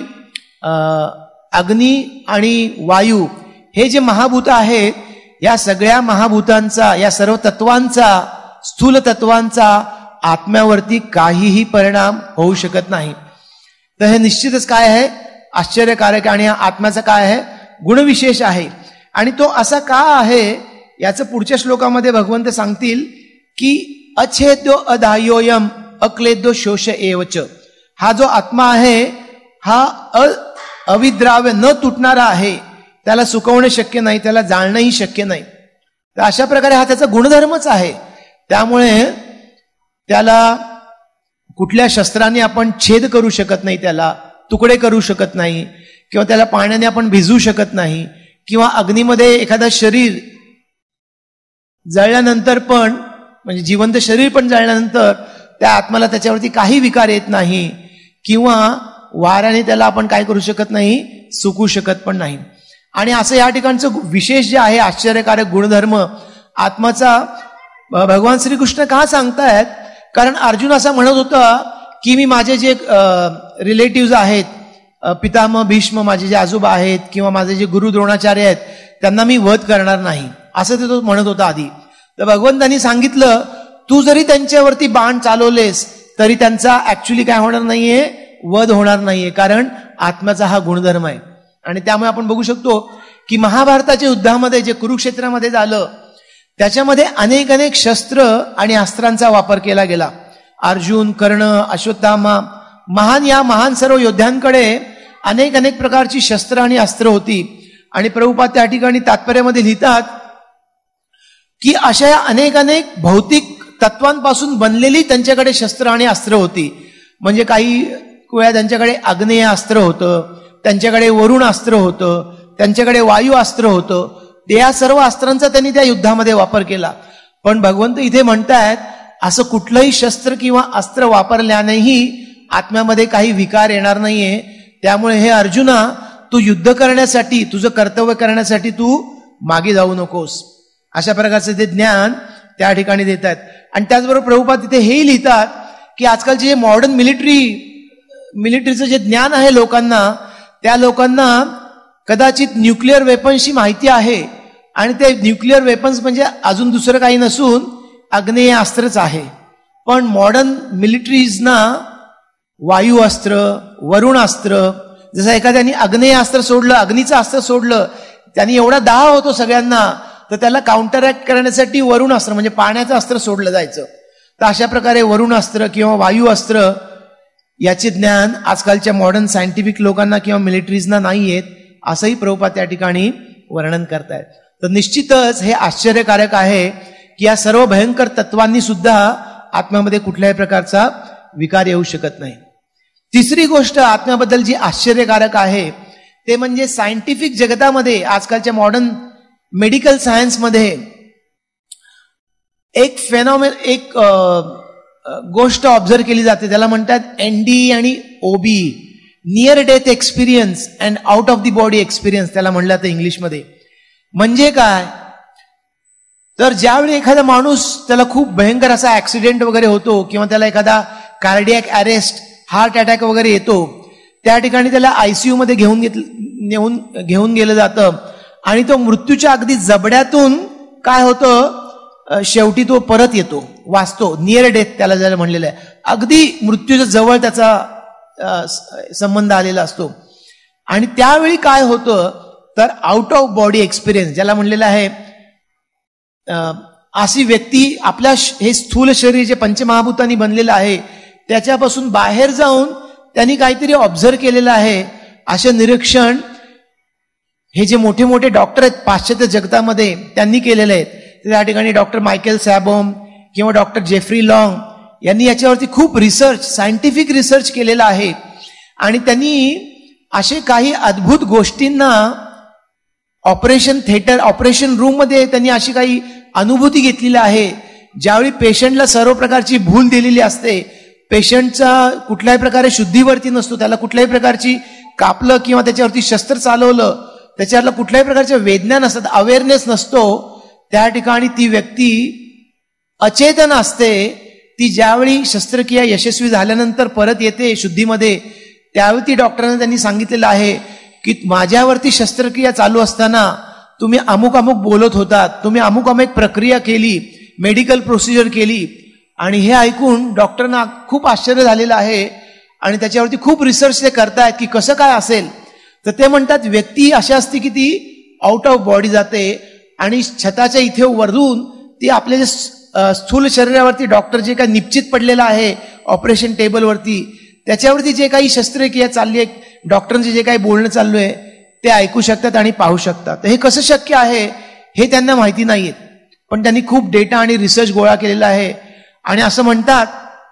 अग्नी आणि वायू, हे जे महाभूत आहेत, या सगळ्या महाभूतांचा, या सर्व तत्वांचा, स्थूल तत्वांचा आत्म्यावरती काहीही परिणाम होऊ शकत नाही. तर हे निश्चितच काय आहे, आश्चर्यकारक, आणि हा आत्म्याचा काय आहे, गुणविशेष आहे. आणि तो असा का आहे याचं पुढच्या श्लोकामध्ये भगवंत सांगतील की अच्छेद्यो अधायोयम अक्लेद्यो शोष एवच. हा जो आत्मा आहे हा अविद्राव्य, न तुटणारा आहे, त्याला सुकवणं शक्य नाही, त्याला जाळणंही शक्य नाही. तर अशा प्रकारे हा त्याचा गुणधर्मच आहे. त्यामुळे त्याला कुठल्या शस्त्राने आपण छेद करू शकत नाही, त्याला तुकडे करू शकत नाही, किंवा त्याला पाण्याने आपण भिजवू शकत नाही, किंवा अग्नीमध्ये एखादं शरीर जळल्यानंतर पण, म्हणजे जिवंत शरीर पण जळल्यानंतर त्या आत्म्याला त्याच्यावरती काही विकार येत नाही, किंवा वाऱ्याने त्याला आपण काय करू शकत नाही, सुकू शकत पण नाही. आणि असं या ठिकाणचं विशेष जे आहे, आश्चर्यकारक गुणधर्म आत्माचा भगवान श्रीकृष्ण का सांगतायत, कारण अर्जुन असं म्हणत होता की मी माझे जे रिलेटिव्ह आहेत, पितामह भीष्म, माझे जे आजोबा आहेत, किंवा माझे जे गुरु द्रोणाचार्य आहेत, त्यांना मी वध करणार नाही, असं ते तो म्हणत होता आधी. तर भगवंतांनी सांगितलं, तू जरी त्यांच्यावरती बाण चालवलेस तरी त्यांचा ऍक्च्युली काय होणार नाहीये, वध होणार नाहीये, कारण आत्म्याचा हा गुणधर्म आहे. आणि त्यामुळे आपण बघू शकतो की महाभारताच्या युद्धामध्ये जे कुरुक्षेत्रामध्ये झालं, त्याच्यामध्ये अनेक शस्त्र आणि अस्त्रांचा वापर केला गेला. अर्जुन, कर्ण, अश्वत्थामा, महान सर्व योद्ध्यांकडे अनेक अनेक प्रकारची शस्त्र आणि अस्त्र होती. आणि प्रभुपाद त्या ठिकाणी तात्पर्यामध्ये लिहितात की अशा अनेक भौतिक तत्वांपासून बनलेली त्यांच्याकडे शस्त्र आणि अस्त्र होती. म्हणजे काही वेळा त्यांच्याकडे आग्नेय अस्त्र होतं, त्यांच्याकडे वरुण अस्त्र होतं, त्यांच्याकडे वायू अस्त्र होतं. या सर्व अस्त्रांचा त्यांनी त्या युद्धामध्ये वापर केला. पण भगवंत इथे म्हणतायत असं कुठलंही शस्त्र किंवा अस्त्र वापरल्यानेही आत्म्यामध्ये काही विकार येणार नाहीये. त्यामुळे हे अर्जुना, तू युद्ध करण्यासाठी, तुझं कर्तव्य करण्यासाठी तू मागे जाऊ नकोस. अशा प्रकारचे ते ज्ञान त्या ठिकाणी देत आहेत. आणि त्याचबरोबर प्रभुपाद तिथे हेही लिहितात की आजकालचे जे मॉडर्न मिलिटरीचं जे ज्ञान आहे लोकांना, त्या लोकांना कदाचित न्यूक्लिअर वेपन्सची माहिती आहे. आणि ते न्यूक्लिअर वेपन्स म्हणजे अजून दुसरं काही नसून आग्नेय अस्त्रच आहे. पण मॉडर्न मिलिटरीजना वायू अस्त्र, वरुण अस्त्र, जसं एखाद्याने आग्नेय अस्त्र सोडलं, अग्नीचं अस्त्र सोडलं, त्यांनी एवढा दाह होतो सगळ्यांना, तर त्याला काउंटरॅक्ट करण्यासाठी वरुण अस्त्र म्हणजे पाण्याचं अस्त्र सोडलं जायचं. तर अशा प्रकारे वरुण अस्त्र किंवा वायू अस्त्र याचे ज्ञान आजकालच्या मॉडर्न सायंटिफिक लोकांना किंवा मिलिटरीजना नाही आहेत, असंही प्रभुपाद त्या ठिकाणी वर्णन करतायत. तर निश्चितच हे आश्चर्यकारक आहे की या सर्व भयंकर तत्वांनी सुद्धा आत्म्यामध्ये कुठल्याही प्रकारचा विकार येऊ शकत नाही. तिसरी गोष्ट आत्म्याबद्दल जी आश्चर्यकारक आहे ते म्हणजे सायंटिफिक जगतामध्ये, आजकालच्या मॉडर्न मेडिकल सायन्समध्ये एक गोष्ट ऑब्झर्व केली जाते. त्याला म्हणतात NDE आणि OB, near death experience and out of the body experience, त्याला म्हणलं जातं इंग्लिशमध्ये. म्हणजे काय, तर ज्यावेळी एखादा माणूस, त्याला खूप भयंकर असा ऍक्सिडेंट वगैरे होतो किंवा त्याला एखादा कार्डियक अरेस्ट, हार्ट अटॅक वगैरे येतो, त्या ठिकाणी त्याला ICU मध्ये घेऊन गेलं जातं. आणि तो मृत्यूच्या अगदी जबड्यातून काय होतं, शेवटी तो परत येतो, वाचतो. नियर डेथ त्याला ज्याला म्हणलेलं आहे, अगदी मृत्यूच्या जवळ त्याचा संबंध आलेला असतो. आणि त्यावेळी काय होतं, तर आउट ऑफ बॉडी एक्सपिरियन्स ज्याला म्हणलेलं आहे, अशी व्यक्ती आपल्या हे स्थूल शरीर जे पंचमहाभूतांनी बनलेलं आहे त्याच्यापासून बाहेर जाऊन त्यांनी काहीतरी ऑब्झर्व केलेलं आहे. असे निरीक्षण हे जे मोठे मोठे डॉक्टर आहेत पाश्चात्य जगतामध्ये त्यांनी केलेले आहेत. त्या ठिकाणी डॉक्टर मायकेल सॅबोम किंवा डॉक्टर जेफ्री लॉंग यांनी याच्यावरती खूप सायंटिफिक रिसर्च केलेला आहे. आणि त्यांनी असे काही अद्भुत गोष्टींना ऑपरेशन रूम मध्ये त्यांनी अशी काही अनुभूती घेतलेली आहे. ज्यावेळी पेशंटला सर्व प्रकारची भूल दिलेली असते, पेशंटचा कुठल्याही प्रकारे शुद्धीवरती नसतो, त्याला कुठल्याही प्रकारची कापलं किंवा त्याच्यावरती शस्त्र चालवलं, त्याच्यावरला कुठल्याही प्रकारचे वेदना नसतात, अवेअरनेस नसतो, त्या ठिकाणी ती व्यक्ती अचेतन असते. ती ज्यावेळी शस्त्रक्रिया यशस्वी झाल्यानंतर परत येते शुद्धीमध्ये, त्यावेळी ती डॉक्टरांना त्यांनी सांगितलेलं आहे की माझ्यावरती शस्त्रक्रिया चालू असताना तुम्ही अमुक बोलत होतात, तुम्ही अमुक प्रक्रिया केली, मेडिकल प्रोसिजर केली. आणि हे ऐकून डॉक्टरांना खूप आश्चर्य झालेलं आहे आणि त्याच्यावरती खूप रिसर्च ते करतायत की कसं काय असेल. तर ते म्हणतात व्यक्ती अशी असते की ती आउट ऑफ बॉडी जाते आणि छताच्या इथे वरून ती आपल्या जे स्थूल शरीरावरती डॉक्टर जे काही निश्चित पडलेलं आहे ऑपरेशन टेबलवरती, त्याच्यावरती जे काही शस्त्रक्रिया चालली आहे, डॉक्टरांचे जे काही बोलणं चालू आहे ते ऐकू शकतात आणि पाहू शकतात. तर हे कसं शक्य आहे हे त्यांना माहिती नाहीये, पण त्यांनी खूप डेटा आणि रिसर्च गोळा केलेला आहे. आणि असं म्हणतात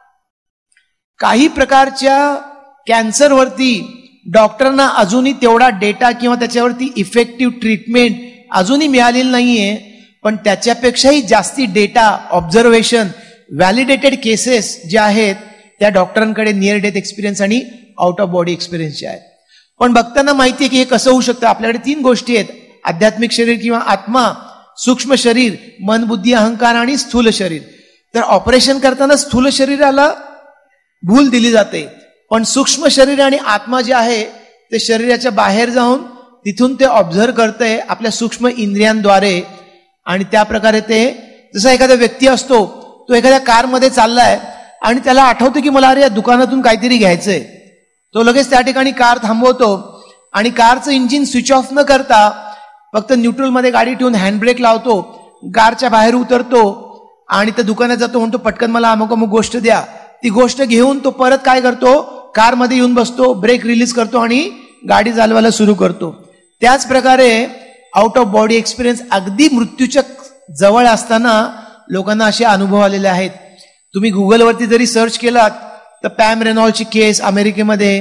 काही प्रकारच्या कॅन्सरवरती डॉक्टरांना अजूनही तेवढा डेटा किंवा त्याच्यावरती इफेक्टिव्ह ट्रीटमेंट अजूनही मिळालेली नाहीये, पण त्याच्यापेक्षाही जास्ती डेटा, ऑब्झर्वेशन, व्हॅलिडेटेड केसेस जे आहेत त्या डॉक्टरांकडे नियर डेथ एक्सपिरियन्स आणि आउट ऑफ बॉडी एक्सपिरियन्सचे आहेत. पण भक्तांना माहिती आहे की हे कसं होऊ शकतं. आपल्याकडे 3 गोष्टी आहेत, आध्यात्मिक शरीर किंवा आत्मा, सूक्ष्म शरीर, मन, बुद्धी, अहंकार आणि स्थूल शरीर. तर ऑपरेशन करताना स्थूल शरीराला भूल दिली जाते, पण सूक्ष्म शरीर आणि आत्मा जे आहे ते शरीराच्या बाहेर जाऊन तिथून ते ऑब्झर्व करते आपल्या सूक्ष्म इंद्रियांद्वारे. आणि त्या प्रकारे ते, जसा एखादा व्यक्ती असतो तो एखाद्या कारमध्ये चाललाय आणि त्याला आठवतं की मला अरे या दुकानातून काहीतरी घ्यायचंय, तो लगेच त्या ठिकाणी कार थांबवतो आणि कारचं इंजिन स्विच ऑफ न करता फक्त न्यूट्रलमध्ये गाडी ठेवून हँडब्रेक लावतो, कारच्या बाहेर उतरतो आणि त्या दुकानात जातो, म्हणतो पटकन मला अमुक गोष्ट द्या. ती गोष्ट घेऊन तो परत काय करतो, कारमध्ये येऊन बसतो, ब्रेक रिलीज करतो आणि गाडी चालवायला सुरू करतो. त्याच प्रकारे आउट ऑफ बॉडी एक्सपिरियन्स अगदी मृत्यूच्या जवळ असताना लोकांना असे अनुभव आलेले आहेत. तुम्ही गुगलवरती जरी सर्च केलात तर पॅम रेनॉल्डची केस अमेरिकेमध्ये,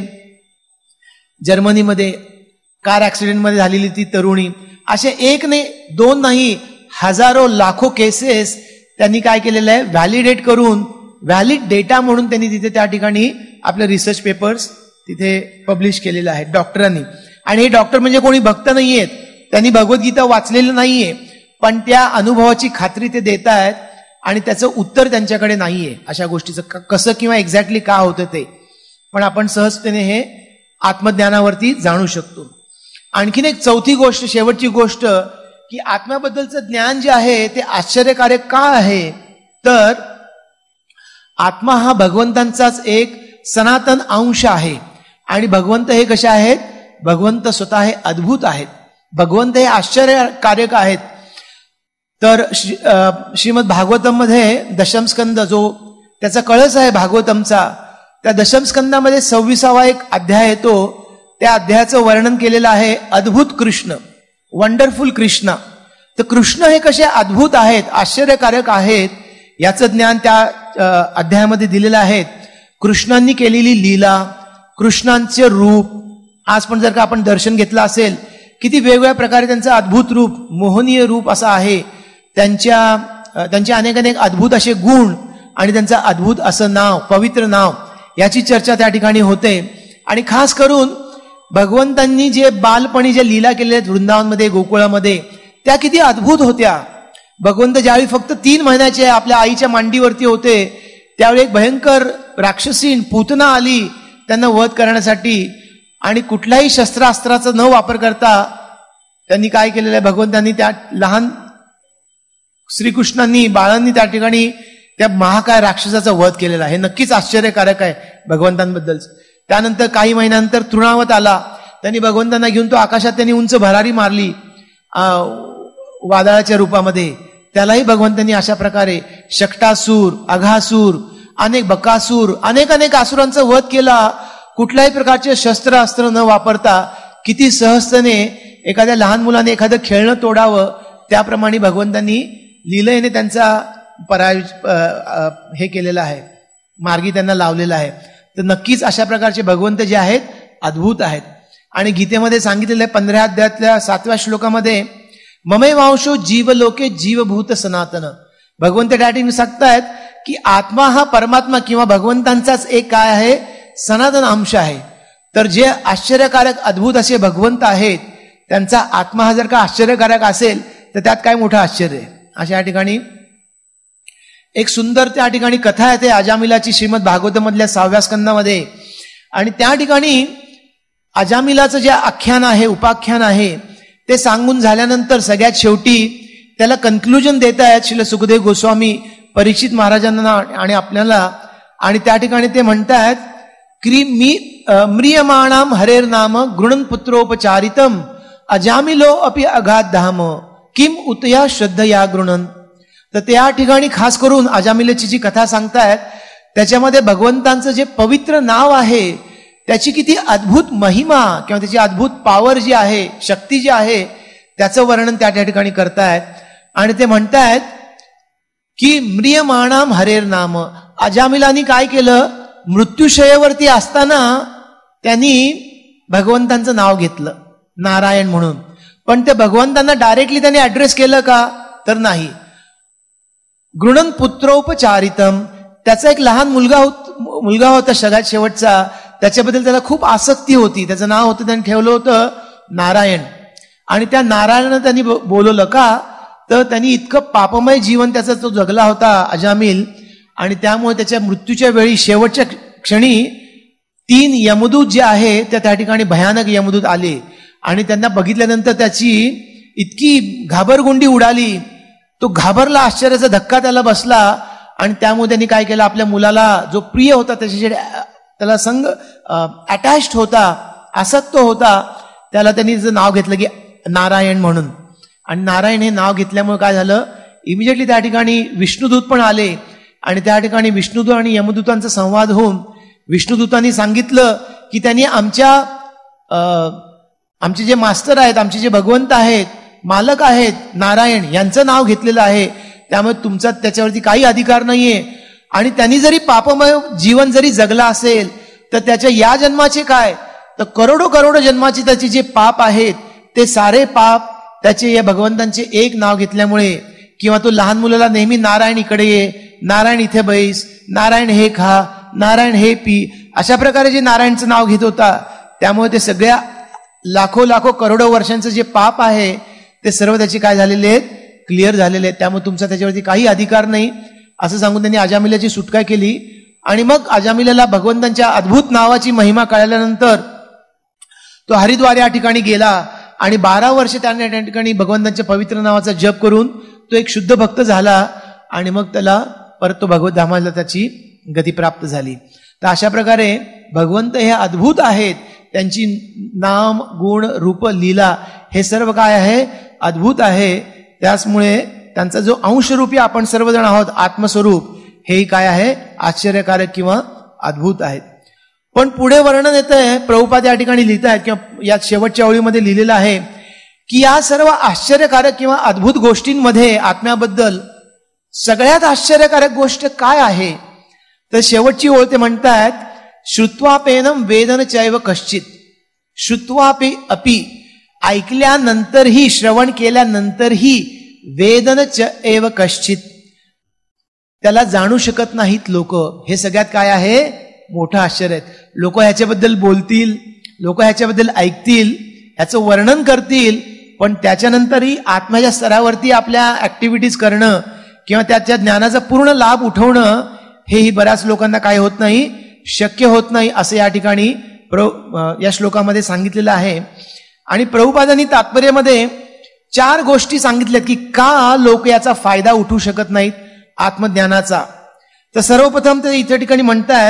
जर्मनीमध्ये कार ऍक्सिडेंटमध्ये झालेली ती तरुणी, असे एक नाही दोन नाही हजारो लाखो केसेस त्यांनी काय केलेलं आहे, व्हॅलिडेट करून व्हॅलिड डेटा म्हणून त्यांनी तिथे त्या ठिकाणी आपले रिसर्च पेपर्स तिथे पब्लिश केलेले आहेत डॉक्टरांनी. आणि हे डॉक्टर म्हणजे कोणी भक्त नाहीयेत, त्यांनी भगवद्गीता वाचलेलं नाहीये, पण त्या अनुभवाची खात्री ते देत आहेत आणि त्याचं उत्तर त्यांच्याकडे नाहीये अशा गोष्टीचं कसं किंवा एक्झॅक्टली का होतं ते, पण आपण सहजतेने हे आत्मज्ञानावरती जाणू शकतो. आणखीन एक चौथी गोष्ट, शेवटची गोष्ट, की आत्म्याबद्दलचं ज्ञान जे आहे ते आश्चर्यकारक का आहे, तर आत्मा हा भगवंतांचाच एक सनातन अंश आहे. आणि भगवंत हे कसे आहेत, भगवंत स्वतः हे अद्भुत आहेत, भगवंत हे आश्चर्यकारक आहेत. तर श्रीमद भागवतम मध्ये दशमस्कंद जो त्याचा कळस आहे भागवतमचा, त्या दशमस्कंदामध्ये 26वा एक अध्याय येतो. त्या अध्यायाचं वर्णन केलेलं आहे अद्भुत कृष्ण, वंडरफुल कृष्ण. तर कृष्ण हे कसे अद्भुत आहेत, आश्चर्यकारक आहेत, याचं ज्ञान त्या अध्यायामध्ये दिलेलं आहे. कृष्णांनी केलेली लीला, कृष्णांचे रूप, आज पण जर का आपण दर्शन घेतलं असेल, किती वेगवेगळ्या प्रकारे त्यांचं अद्भुत रूप, मोहनीय रूप असं आहे. त्यांचे अनेक अनेक अद्भुत असे गुण आणि त्यांचं अद्भुत असं नाव, पवित्र नाव, याची चर्चा त्या ठिकाणी होते. आणि खास करून भगवंतांनी जे बालपणी जे लीला केलेल्या आहेत वृंदावनमध्ये, गोकुळामध्ये, त्या किती अद्भुत होत्या. भगवंत ज्यावेळी फक्त 3 महिन्याचे आपल्या आईच्या मांडीवरती होते, त्यावेळी एक भयंकर राक्षसीन पूतना आली त्यांना वध करण्यासाठी, आणि कुठल्याही शस्त्रास्त्राचा न वापर करता त्यांनी काय केलेलं आहे, भगवंतांनी त्या लहान श्रीकृष्णांनी, बाळांनी त्या ठिकाणी त्या महाकाय राक्षसाचा वध केलेला आहे. हे नक्कीच आश्चर्यकारक आहे भगवंतांबद्दल. त्यानंतर काही महिन्यानंतर तृणावत आला, त्यांनी भगवंतांना घेऊन तो आकाशात त्यांनी उंच भरारी मारली वादळाच्या रूपामध्ये. त्यालाही भगवंतांनी अशा प्रकारे शकटासूर, अघासूर, अनेक बकासूर, अनेक अनेक आसुरांचा वध केला, कुठल्याही प्रकारचे शस्त्र अस्त्र न वापरता. किती सहजतेने एखाद्या लहान मुलाने एखादं खेळणं तोडावं, त्याप्रमाणे भगवंतांनी लीलेने त्यांचा हे केलेलं आहे, मार्गी त्यांना लावलेला आहे. तर नक्कीच अशा प्रकारचे भगवंत जे आहेत अद्भुत आहेत. आणि गीतेमध्ये सांगितलेलं आहे 15 अध्यायातल्या 7व्या श्लोकामध्ये, ममेवांशो जीवलोके जीवभूत सनातन. भगवंत त्या ठिकाणी सांगतायत की आत्मा हा परमात्मा किंवा भगवंतांचाच एक काय आहे, सनातन अंश आहे. तर जे आश्चर्यकारक अद्भुत असे भगवंत आहेत, त्यांचा आत्मा हा जर का आश्चर्यकारक असेल तर त्यात काय मोठं आश्चर्य आहे. अशा या ठिकाणी एक सुंदर त्या ठिकाणी कथा आहे, ते अजामिलाची श्रीमद भागवत मधल्या 6व्या स्कंदामध्ये. आणि त्या ठिकाणी अजामिलाचं जे आख्यान आहे, उपाख्यान आहे, ते सांगून झाल्यानंतर सगळ्यात शेवटी त्याला कन्क्लुजन देत आहेत श्रील सुखदेव गोस्वामी परीक्षित महाराजांना आणि आपल्याला. आणि त्या ठिकाणी ते म्हणतायत की म्रियमाणाम हरेर नाम गृणन पुत्रोपचारितम अजामिलो अपि अगाध धाम किम उतया श्रद्धया गृणन. तर त्या ठिकाणी खास करून अजामिलेची जी कथा सांगतायत, त्याच्यामध्ये भगवंतांचं जे पवित्र नाव आहे, त्याची किती अद्भुत महिमा किंवा त्याची अद्भुत पॉवर जी आहे, शक्ती जी आहे, त्याचं वर्णन त्या ठिकाणी करतायत. आणि ते म्हणतायत की म्रियमाणाम हरेर नाम. अजामिलानी काय केलं, मृत्यूशयेवरती असताना त्यांनी भगवंतांचं नाव घेतलं नारायण म्हणून. पण ते भगवंतांना डायरेक्टली त्यांनी ऍड्रेस केलं का, तर नाही. गृणन पुत्रोपचारितम. त्याचा एक लहान मुलगा होता सगळ्यात शेवटचा, त्याच्याबद्दल त्याला खूप आसक्ती होती, त्याचं नाव होतं, त्यांनी ठेवलं होतं नारायण. आणि त्या नारायणानं त्यांनी बोलवलं का, तर त्यांनी इतकं पापमय जीवन त्याचा तो जगला होता अजामिल. आणि त्यामुळे त्याच्या मृत्यूच्या वेळी शेवटच्या क्षणी 3 यमदूत जे आहे त्या ठिकाणी भयानक यमदूत आले. आणि त्यांना बघितल्यानंतर त्याची इतकी घाबरगुंडी उडाली, तो घाबरला, आश्चर्याचा धक्का त्याला बसला. आणि त्यामुळे त्यांनी काय केलं, आपल्या मुलाला जो प्रिय होता, त्याच्याशी त्याला संग अटॅच्ड होता, आसक्त होता, त्याला त्यांनी नाव घेतलं की नारायण म्हणून. आणि नारायण हे नाव घेतल्यामुळे काय झालं, इमिजिएटली त्या ठिकाणी विष्णुदूत पण आले आणि त्या ठिकाणी विष्णुदूत आणि यमदूतांचा संवाद होऊन विष्णुदूतांनी सांगितलं की त्यांनी आमचे जे मास्टर आहेत, आमचे जे भगवंत आहेत, मालक आहेत नारायण, यांचं नाव घेतलेलं आहे, त्यामुळे तुमचा त्याच्यावरती काही अधिकार नाहीये. आणि त्यांनी जरी पापमय जीवन जरी जगला असेल तर त्याच्या या जन्माचे काय, तर करोडो करोडो जन्माचे त्याचे जे पाप आहेत ते सारे पाप त्याचे या भगवंतांचे एक नाव घेतल्यामुळे, किंवा तो लहान मुलाला नेहमी नारायण इकडे ये, नारायण इथे बैस, नारायण हे खा, नारायण हे पी, अशा प्रकारे जे नारायणचं नाव घेत होता, त्यामुळे ते सगळ्या लाखो लाखो करोडो वर्षांचं जे पाप आहे ते सर्व त्याचे काय झालेले आहेत, क्लिअर झालेले आहेत. त्यामुळे तुमचा त्याच्यावरती काही अधिकार नाही असं सांगून त्यांनी अजामिलाची सुटका केली. आणि मग अजामिलाला भगवंतांच्या अद्भुत नावाची महिमा कळल्यानंतर तो हरिद्वार या ठिकाणी गेला आणि 12 वर्ष त्याने त्या ठिकाणी भगवंतांच्या पवित्र नावाचा जप करून तो एक शुद्ध भक्त झाला आणि मग त्याला परत तो भगवत धामाला त्याची गती प्राप्त झाली. तर अशा प्रकारे भगवंत हे अद्भुत आहेत, त्यांची नाम गुण रूप लीला हे सर्व काय आहे, अद्भुत आहे. त्याचमुळे त्यांचा जो अंशरूपी आपण सर्वजण आहोत आत्मस्वरूप, हेही काय आहे, आश्चर्यकारक किंवा अद्भुत आहेत. पण पुढे वर्णन येत आहे, प्रभुपाद या ठिकाणी लिहित आहेत किंवा या शेवटच्या ओळीमध्ये लिहिलेलं आहे की या सर्व आश्चर्यकारक किंवा अद्भुत गोष्टींमध्ये आत्म्याबद्दल सगळ्यात आश्चर्यकारक गोष्ट काय आहे, तर शेवटची ओळ ते म्हणतात, श्रुत्वापेनम वेदन चैव कश्चित. श्रुत्वापि अपि, ऐकल्यानंतरही, श्रवण केल्यानंतरही, वेदन च एव कश्चित, त्याला जाणू शकत नाहीत लोक. हे सगळ्यात काय आहे, मोठं आश्चर्य आहे. लोक ह्याच्याबद्दल बोलतील, लोक ह्याच्याबद्दल ऐकतील, ह्याचं वर्णन करतील, पण त्याच्यानंतरही आत्म्याच्या स्तरावरती आपल्या ऍक्टिव्हिटीज करणं किंवा त्याच्या ज्ञानाचा पूर्ण लाभ उठवणं हेही बऱ्याच लोकांना काय होत नाही, शक्य होत नाही, असं या ठिकाणी या श्लोकामध्ये सांगितलेलं आहे. आणि प्रभुपादांनी तात्पर्यामध्ये 4 गोष्टी सांगितल्यात की का लोक याचा फायदा उठवू शकत नाहीत आत्मज्ञानाचा. तर सर्वप्रथम ते इथे ठिकाणी म्हणतात,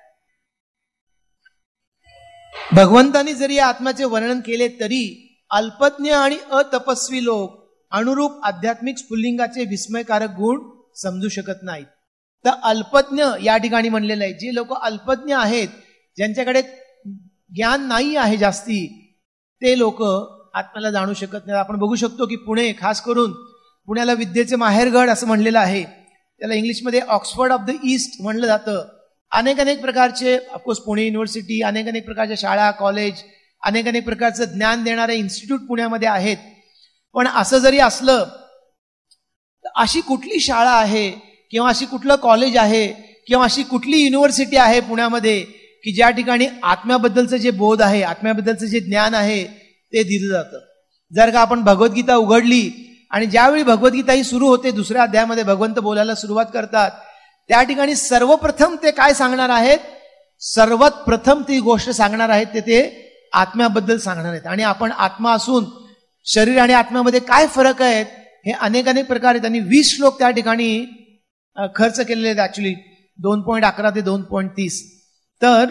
भगवंतांनी जरी या आत्म्याचे वर्णन केले तरी अल्पज्ञ आणि अतपस्वी लोक अनुरूप आध्यात्मिक स्फुल्लिंगाचे विस्मयकारक गुण समजू शकत नाहीत. तर अल्पज्ञ या ठिकाणी म्हणलेलं आहे, जे लोक अल्पज्ञ आहेत, ज्यांच्याकडे ज्ञान नाही आहे जास्ती, ते लोक आत्म्याला जाणू शकत नाही. आपण बघू शकतो की पुणे, खास करून पुण्याला विद्येचे माहेरगड असं म्हणलेलं आहे. त्याला इंग्लिशमध्ये ऑक्सफर्ड ऑफ द ईस्ट म्हणलं जातं. अनेक प्रकारचे, ऑफकोर्स पुणे युनिव्हर्सिटी, अनेक प्रकारच्या शाळा, कॉलेज, अनेक प्रकारचं ज्ञान देणारे इन्स्टिट्यूट पुण्यामध्ये आहेत. पण असं जरी असलं तर अशी कुठली शाळा आहे किंवा अशी कुठलं कॉलेज आहे किंवा अशी कुठली युनिव्हर्सिटी आहे पुण्यामध्ये की ज्या ठिकाणी आत्म्याबद्दलचं जे बोध आहे, आत्म्याबद्दलचं जे ज्ञान आहे ते दिलं जातं. जर का आपण भगवद्गीता उघडली आणि ज्यावेळी भगवद्गीता ही सुरू होते, 2ऱ्या अध्यायामध्ये भगवंत बोलायला सुरुवात करतात, त्या ठिकाणी सर्वप्रथम ते काय सांगणार आहेत, सर्वात प्रथम ती गोष्ट सांगणार आहेत ते आत्म्याबद्दल सांगणार आहेत. आणि आपण आत्मा असून शरीर आणि आत्म्यामध्ये काय फरक आहेत हे अनेक प्रकारे त्यांनी 20 श्लोक त्या ठिकाणी खर्च केलेले आहेत. ऍक्च्युली 2.11 ते 2.30. तर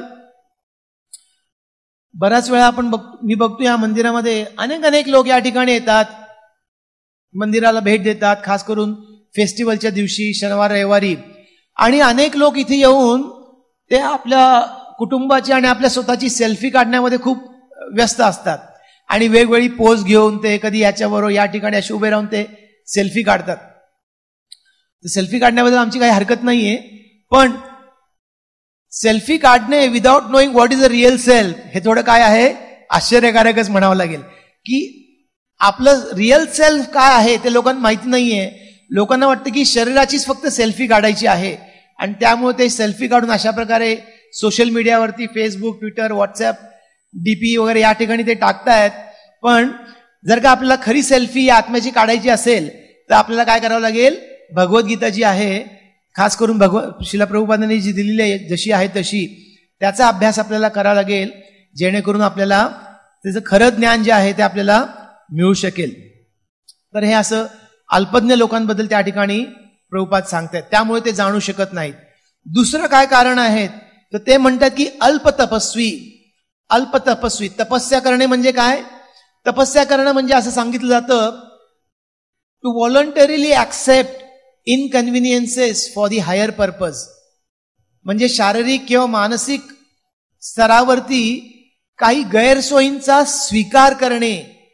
बऱ्याच वेळा मी बघतो या मंदिरामध्ये अनेक लोक या ठिकाणी येतात, मंदिराला भेट देतात, खास करून फेस्टिवलच्या दिवशी, शनिवार रविवारी. आणि अनेक लोक इथे येऊन ते आपल्या कुटुंबाची आणि आपल्या स्वतःची सेल्फी काढण्यामध्ये खूप व्यस्त असतात आणि वेगवेगळी पोज घेऊन ते कधी याच्याबरोबर या ठिकाणी असे उभे राहून ते सेल्फी काढतात. सेल्फी काढण्याबद्दल आमची काही हरकत नाहीये, पण सेल्फी काढणे without knowing what is a real self हे थोडं काय आहे, आश्चर्यकारकच म्हणावं लागेल. की आपलं रिअल सेल्फ काय आहे ते लोकांना माहिती नाहीये. लोकांना वाटतं की शरीराचीच फक्त सेल्फी काढायची आहे आणि त्यामुळे ते सेल्फी काढून अशा प्रकारे सोशल मीडियावरती, फेसबुक, ट्विटर, व्हॉट्सअप, डीपी वगैरे या ठिकाणी ते टाकतायत. पण जर का आपल्याला खरी सेल्फी या आत्म्याची काढायची असेल तर आपल्याला काय करावं लागेल, भगवद्गीता जी आहे, खास करून श्रील प्रभुपादांनी जी दिलेली आहे जशी आहे तशी, त्याचा अभ्यास आपल्याला करावा लागेल, जेणेकरून आपल्याला त्याचं खरं ज्ञान जे आहे ते आपल्याला मिळू शकेल. तर हे असं अल्पज्ञ लोकांबद्दल त्या ठिकाणी प्रभुपाद सांगतात, त्यामुळे ते जाणू शकत नाहीत. दुसरं काय कारण आहेत तर ते म्हणतात की अल्पतपस्वी. तपस्या करणे म्हणजे काय, तपस्या करणं म्हणजे असं सांगितलं जातं to voluntarily accept inconveniences for the higher purpose. म्हणजे शारीरिक किंवा मानसिक स्तरावरती काही गैरसोयींचा स्वीकार करणे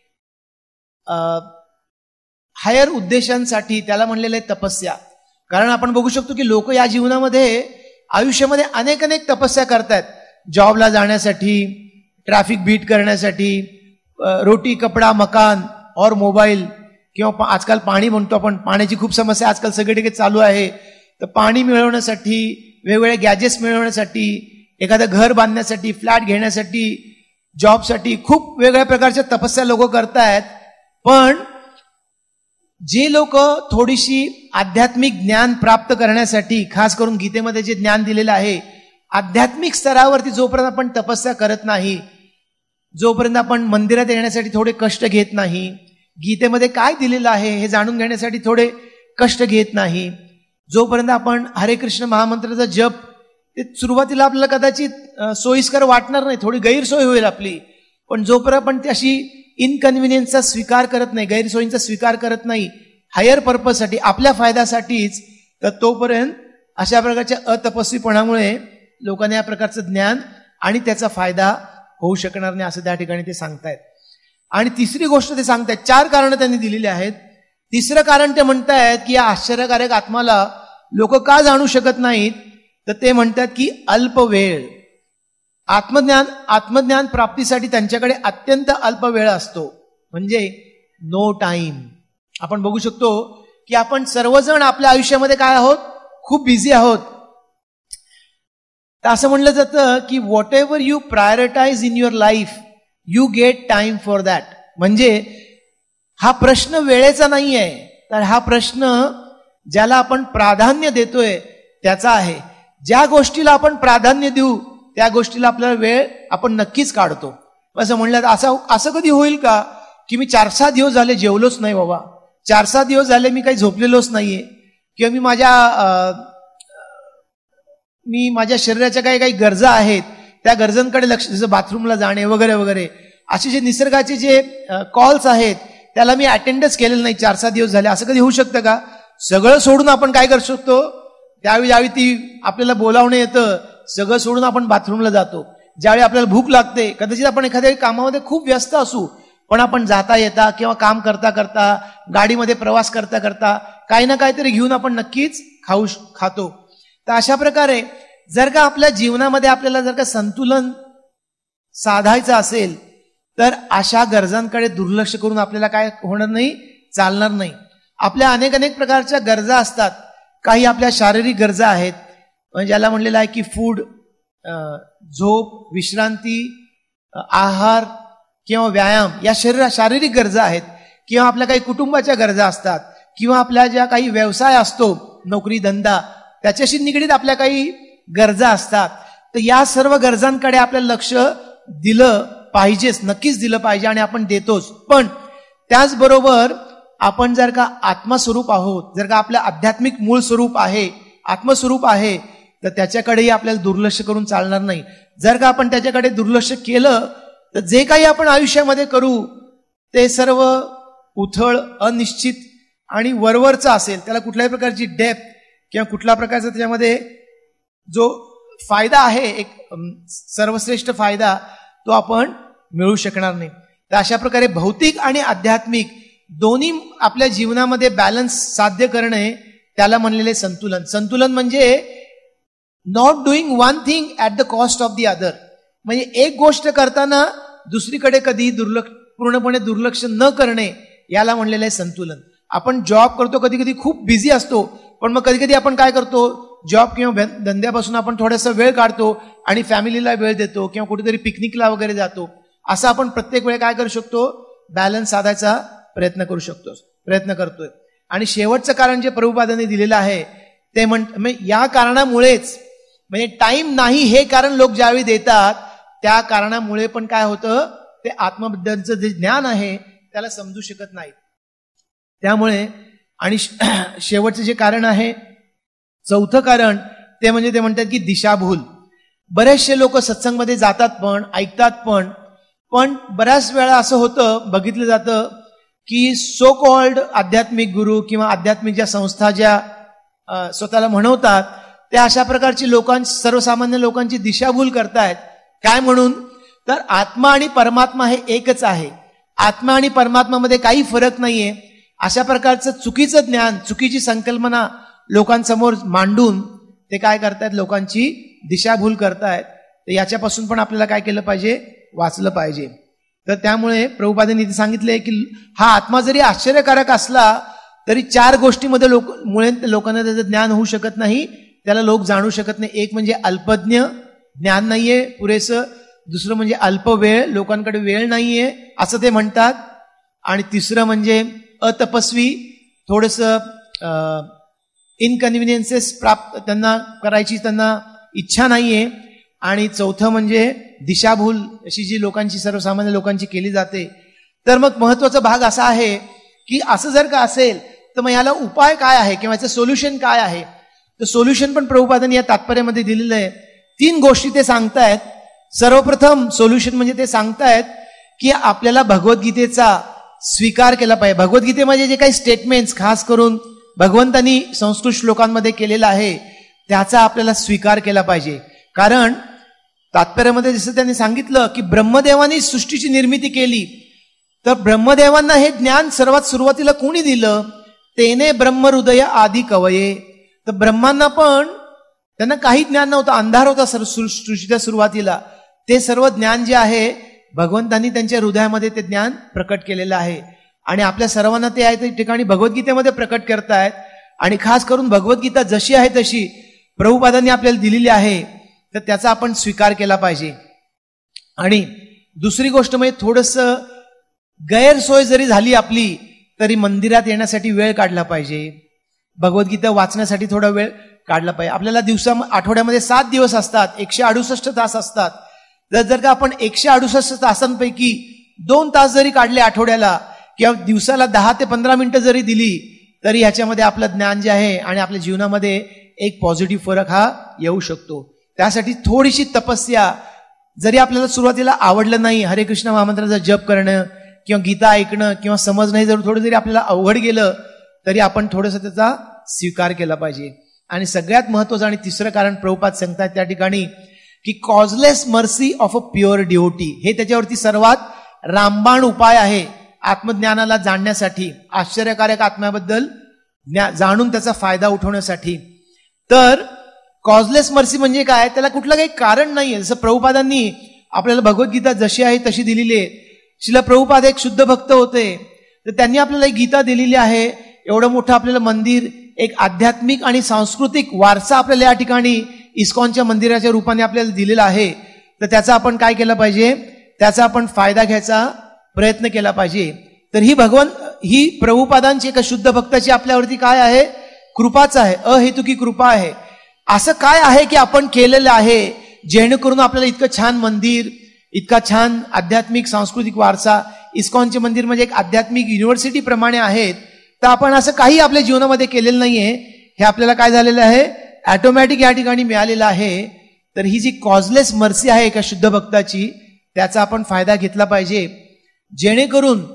हायर उद्देशांसाठी, त्याला म्हणलेलं आहे तपस्या. कारण आपण बघू शकतो की लोक या जीवनामध्ये आयुष्यामध्ये अनेक तपस्या करतायत. जॉबला जाण्यासाठी, ट्रॅफिक बीट करण्यासाठी, रोटी कपडा मकान और मोबाईल, किंवा आजकाल पाणी म्हणतो आपण, पाण्याची खूप समस्या आजकाल सगळीकडे चालू आहे. तर पाणी मिळवण्यासाठी, वेगवेगळे गॅजेट्स मिळवण्यासाठी, एखादं घर बांधण्यासाठी, फ्लॅट घेण्यासाठी, जॉबसाठी खूप वेगळ्या प्रकारच्या तपस्या लोक करतायत. पण जे लोक थोडीशी आध्यात्मिक ज्ञान प्राप्त करण्यासाठी, खास करून गीतेमध्ये जे ज्ञान दिलेलं आहे, आध्यात्मिक स्तरावरती जोपर्यंत आपण तपस्या करत नाही, जोपर्यंत आपण मंदिरात येण्यासाठी थोडे कष्ट घेत नाही, गीतेमध्ये काय दिलेलं आहे हे जाणून घेण्यासाठी थोडे कष्ट घेत नाही, जोपर्यंत आपण हरे कृष्ण महामंत्राचा जप, ते सुरुवातीला आपल्याला कदाचित सोयीस्कर वाटणार नाही, थोडी गैरसोय होईल आपली. पण जोपर्यंत आपण त्याशी इनकन्व्हिनियन्सचा स्वीकार करत नाही, गैरसोयींचा स्वीकार करत नाही, हायर पर्पजसाठी, आपल्या फायद्यासाठीच, तर तोपर्यंत अशा प्रकारच्या अतपस्वीपणामुळे लोकांना या प्रकारचं ज्ञान आणि त्याचा फायदा होऊ शकणार नाही, असं त्या ठिकाणी ते सांगतायत. आणि तिसरी गोष्ट ते सांगतायत, 4 कारणं त्यांनी दिलेली आहेत. तिसरं कारण ते म्हणतायत की या आश्चर्यकारक आत्माला लोक का जाणू शकत नाहीत, तर ते म्हणतात की अल्प वेळ. आत्मज्ञान प्राप्तीसाठी त्यांच्याकडे अत्यंत अल्प वेळ असतो, म्हणजे नो टाइम. आपण बघू शकतो की आपण सर्वजण आपल्या आयुष्यामध्ये काय आहोत, खूप बिझी आहोत. तर असं म्हणलं जातं की whatever you prioritize in your life you get time for that. म्हणजे हा प्रश्न वेळेचा नाही आहे, तर हा प्रश्न ज्याला आपण प्राधान्य देतोय त्याचा आहे. ज्या गोष्टीला आपण प्राधान्य देऊ त्या गोष्टीला आपल्याला वेळ आपण नक्कीच काढतो. असं म्हणलं असं कधी होईल का की मी 4-6 दिवस झाले जेवलोच नाही बाबा, 4-6 दिवस झाले मी काही झोपलेलोच नाहीये, किंवा मी माझ्या शरीराच्या काही गरजा आहेत त्या गरजांकडे लक्ष, जसं बाथरूमला जाणे वगैरे वगैरे, असे जे निसर्गाचे जे कॉल्स आहेत त्याला मी अटेंडच केलेलं नाही 4-6 दिवस झाले. असं कधी होऊ शकतं का? सगळं सोडून आपण काय करू शकतो, ज्यावेळी ती आपल्याला बोलावणं येतं, सगळं सोडून आपण बाथरूमला जातो. ज्यावेळी आपल्याला भूक लागते, कदाचित आपण एखाद्या कामामध्ये खूप व्यस्त असू, पण आपण जाता येता किंवा काम करता करता, गाडीमध्ये प्रवास करता करता काही ना काहीतरी घेऊन आपण नक्कीच खातो. तर अशा प्रकारे जर का आपल्या जीवनामध्ये आपल्याला जर का संतुलन साधायचं असेल, तर अशा गरजांकडे दुर्लक्ष करून आपल्याला काय होणार नाही, चालणार नाही. आपल्या अनेक प्रकारच्या गरजा असतात. काही आपल्या शारीरिक गरजा आहेत, ज्याला म्हणलेलं आहे की फूड, झोप, विश्रांती, आहार किंवा व्यायाम, या शारीरिक गरजा आहेत. किंवा आपल्या काही कुटुंबाच्या गरजा असतात, किंवा आपल्या ज्या काही व्यवसाय असतो, नोकरी धंदा, त्याच्याशी निगडीत आपल्या काही गरजा असतात. तर या सर्व गरजांकडे आपल्याला लक्ष दिलं पाहिजेच, नक्कीच दिलं पाहिजे, आणि आपण देतोच. पण त्याचबरोबर आपण जर का आत्मस्वरूप आहोत, जर का आपलं आध्यात्मिक मूळ स्वरूप आहे, आत्मस्वरूप आहे, तर त्याच्याकडेही आपल्याला दुर्लक्ष करून चालणार नाही. जर का आपण त्याच्याकडे दुर्लक्ष केलं तर जे काही आपण आयुष्यामध्ये करू ते सर्व उथळ, अनिश्चित आणि वरवरचं असेल. त्याला कुठल्याही प्रकारची डेप्थ किंवा कुठल्या प्रकारचा त्याच्यामध्ये जो फायदा आहे, एक सर्वश्रेष्ठ फायदा, तो आपण मिळू शकणार नाही. तर अशा प्रकारे भौतिक आणि आध्यात्मिक दोन्ही आपल्या जीवनामध्ये बॅलन्स साध्य करणे, त्याला म्हणलेले संतुलन. संतुलन म्हणजे not doing one thing at the cost of the other. म्हणजे एक गोष्ट करताना दुसरीकडे कधी पूर्णपणे दुर्लक्ष न करणे, याला म्हणलेलं आहे संतुलन. आपण जॉब करतो, कधी कधी खूप बिझी असतो, पण मग कधी कधी आपण काय करतो, जॉब किंवा धंद्यापासून आपण थोडासा वेळ काढतो आणि फॅमिलीला वेळ देतो, किंवा कुठेतरी पिकनिकला वगैरे जातो. असं आपण प्रत्येक वेळ काय करू शकतो, बॅलन्स साधायचा प्रयत्न करतोय. आणि शेवटचं कारण जे प्रभुपादांनी दिलेलं आहे ते म्हणजे या कारणामुळेच, म्हणजे टाइम नाही हे कारण लोक ज्यावेळी देतात, त्या कारणामुळे पण काय होतं, ते आत्मबद्दलचं जे ज्ञान आहे त्याला समजू शकत नाही. त्यामुळे, आणि शेवटचं जे कारण आहे, चौथं कारण, ते म्हणजे ते म्हणतात की दिशाभूल. बरेचसे लोक सत्संगमध्ये जातात पण, ऐकतात पण बऱ्याच वेळा असं होतं, बघितलं जातं की सो कॉल्ड आध्यात्मिक गुरु किंवा आध्यात्मिक ज्या संस्था ज्या स्वतःला म्हणवतात, ते अशा प्रकारची सर्वसामान्य लोकांची दिशाभूल करतायत. काय म्हणून? तर आत्मा आणि परमात्मा हे एकच आहे, आत्मा आणि परमात्मामध्ये काही फरक नाहीये, अशा प्रकारचं चुकीचं ज्ञान, चुकीची संकल्पना लोकांसमोर मांडून ते काय करतायत, लोकांची दिशाभूल करतायत. तर याच्यापासून पण आपल्याला काय केलं पाहिजे, वाचलं पाहिजे. तर त्यामुळे प्रभुपादांनी इथे सांगितले की हा आत्मा जरी आश्चर्यकारक असला तरी 4 गोष्टीमध्ये लोकांना त्याचं ज्ञान होऊ शकत नाही, त्याला लोक जाणू शकत नाही. एक म्हणजे अल्पज्ञ, ज्ञान नाहीये पुरेसं. दुसरं म्हणजे अल्प वेळ, लोकांकडे वेळ नाहीये असं ते म्हणतात. आणि तिसरं म्हणजे अतपस्वी, थोडंसं इनकन्व्हिनियन्सेस प्राप्त त्यांना करायची त्यांना इच्छा नाहीये. आणि चौथं म्हणजे दिशाभूल अशी जी लोकांची, सर्वसामान्य लोकांची केली जाते. तर मग महत्वाचा भाग असा आहे की असं जर का असेल तर मग याला उपाय काय आहे किंवा याचं सोल्युशन काय आहे. तर सोल्युशन पण प्रभुपादांनी या तात्पर्यामध्ये दिलेलं आहे. 3 गोष्टी ते सांगतायत. सर्वप्रथम सोल्युशन म्हणजे ते सांगतायत की आपल्याला भगवद्गीतेचा स्वीकार केला पाहिजे. भगवद्गीतेमध्ये जे काही स्टेटमेंट्स खास करून भगवंतांनी संस्कृत श्लोकांमध्ये केलेला आहे त्याचा आपल्याला स्वीकार केला पाहिजे. कारण तात्पर्यामध्ये जसं त्यांनी सांगितलं की ब्रह्मदेवानी सृष्टीची निर्मिती केली, तर ब्रह्मदेवांना हे ज्ञान सर्वात सुरुवातीला कोणी दिलं? तेने ब्रह्महृदय आदी कवये. तर ब्रह्मांना पण त्यांना काही ज्ञान नव्हतं, अंधार होता सृष्टीच्या सुरुवातीला. ते सर्व ज्ञान जे आहे भगवंतांनी त्यांच्या हृदयामध्ये ते ज्ञान प्रकट केलेलं आहे. आणि आपल्या सर्वांना ते आहे त्या ठिकाणी भगवद्गीतेमध्ये प्रकट करतायत. आणि खास करून भगवद्गीता जशी आहे तशी प्रभुपादांनी आपल्याला दिलेली आहे, तर त्याचा आपण स्वीकार केला पाहिजे. आणि दुसरी गोष्ट म्हणजे थोडंसं गैरसोय जरी झाली आपली तरी मंदिरात येण्यासाठी वेळ काढला पाहिजे, भगवद्गीता वाचण्यासाठी थोडा वेळ काढला पाहिजे. आपल्याला आठवड्यामध्ये 7 दिवस असतात, 168 तास असतात. जर का आपण 168 तासांपैकी 2 तास जरी काढले आठवड्याला किंवा दिवसाला 10 ते 15 मिनिटं जरी दिली तरी ह्याच्यामध्ये आपलं ज्ञान जे आहे आणि आपल्या जीवनामध्ये एक पॉझिटिव्ह फरक हा येऊ शकतो. त्यासाठी थोडीशी तपस्या, जरी आपल्याला सुरुवातीला आवडलं नाही हरे कृष्ण महामंत्राचा जप करणं किंवा गीता ऐकणं किंवा समज नाही, जर थोडं जरी आपल्याला अवघड गेलं तरी आपण थोडंसं त्याचा स्वीकार केला पाहिजे. आणि सगळ्यात महत्वाचं आणि तिसरं कारण प्रभुपाद सांगतात त्या ठिकाणी की causeless mercy of a pure deity, हे त्याच्यावरती सर्वात रामबाण उपाय आहे आत्मज्ञानाला जाणण्यासाठी, आश्चर्यकारक आत्म्याबद्दल जाणून त्याचा फायदा उठवण्यासाठी. तर कॉजलेस मर्सी म्हणजे काय? त्याला कुठलं काही कारण नाहीये. जसं प्रभुपादांनी आपल्याला भगवद्गीता जशी आहे तशी दिलेली आहे. श्रील प्रभुपाद एक शुद्ध भक्त होते, तर त्यांनी आपल्याला एक गीता दिलेली आहे. एवढं मोठं आपल्याला मंदिर, एक आध्यात्मिक आणि सांस्कृतिक वारसा आपल्याला या ठिकाणी इस्कॉनच्या मंदिराच्या रूपाने आपल्याला दिलेला आहे. तर त्याचा आपण काय केलं पाहिजे? त्याचा आपण फायदा घ्यायचा प्रयत्न केला पाहिजे. तर ही प्रभुपादांची एका शुद्ध भक्ताची आपल्यावरती काय आहे? कृपाच आहे, अहेतुकी कृपा आहे. असं काय आहे की आपण केलेलं आहे जेणेकरून आपल्याला इतकं छान मंदिर, इतका छान आध्यात्मिक सांस्कृतिक वारसा, इस्कॉनचे मंदिर म्हणजे एक आध्यात्मिक युनिव्हर्सिटी प्रमाणे आहेत. तर आपण असं काही आपल्या जीवनामध्ये केलेलं नाहीये, हे आपल्याला काय झालेलं आहे? ऑटोमॅटिक या ठिकाणी मिळालेलं आहे. तर ही जी कॉजलेस मर्सी आहे एका शुद्ध भक्ताची, त्याचा आपण फायदा घेतला पाहिजे, जेणेकरून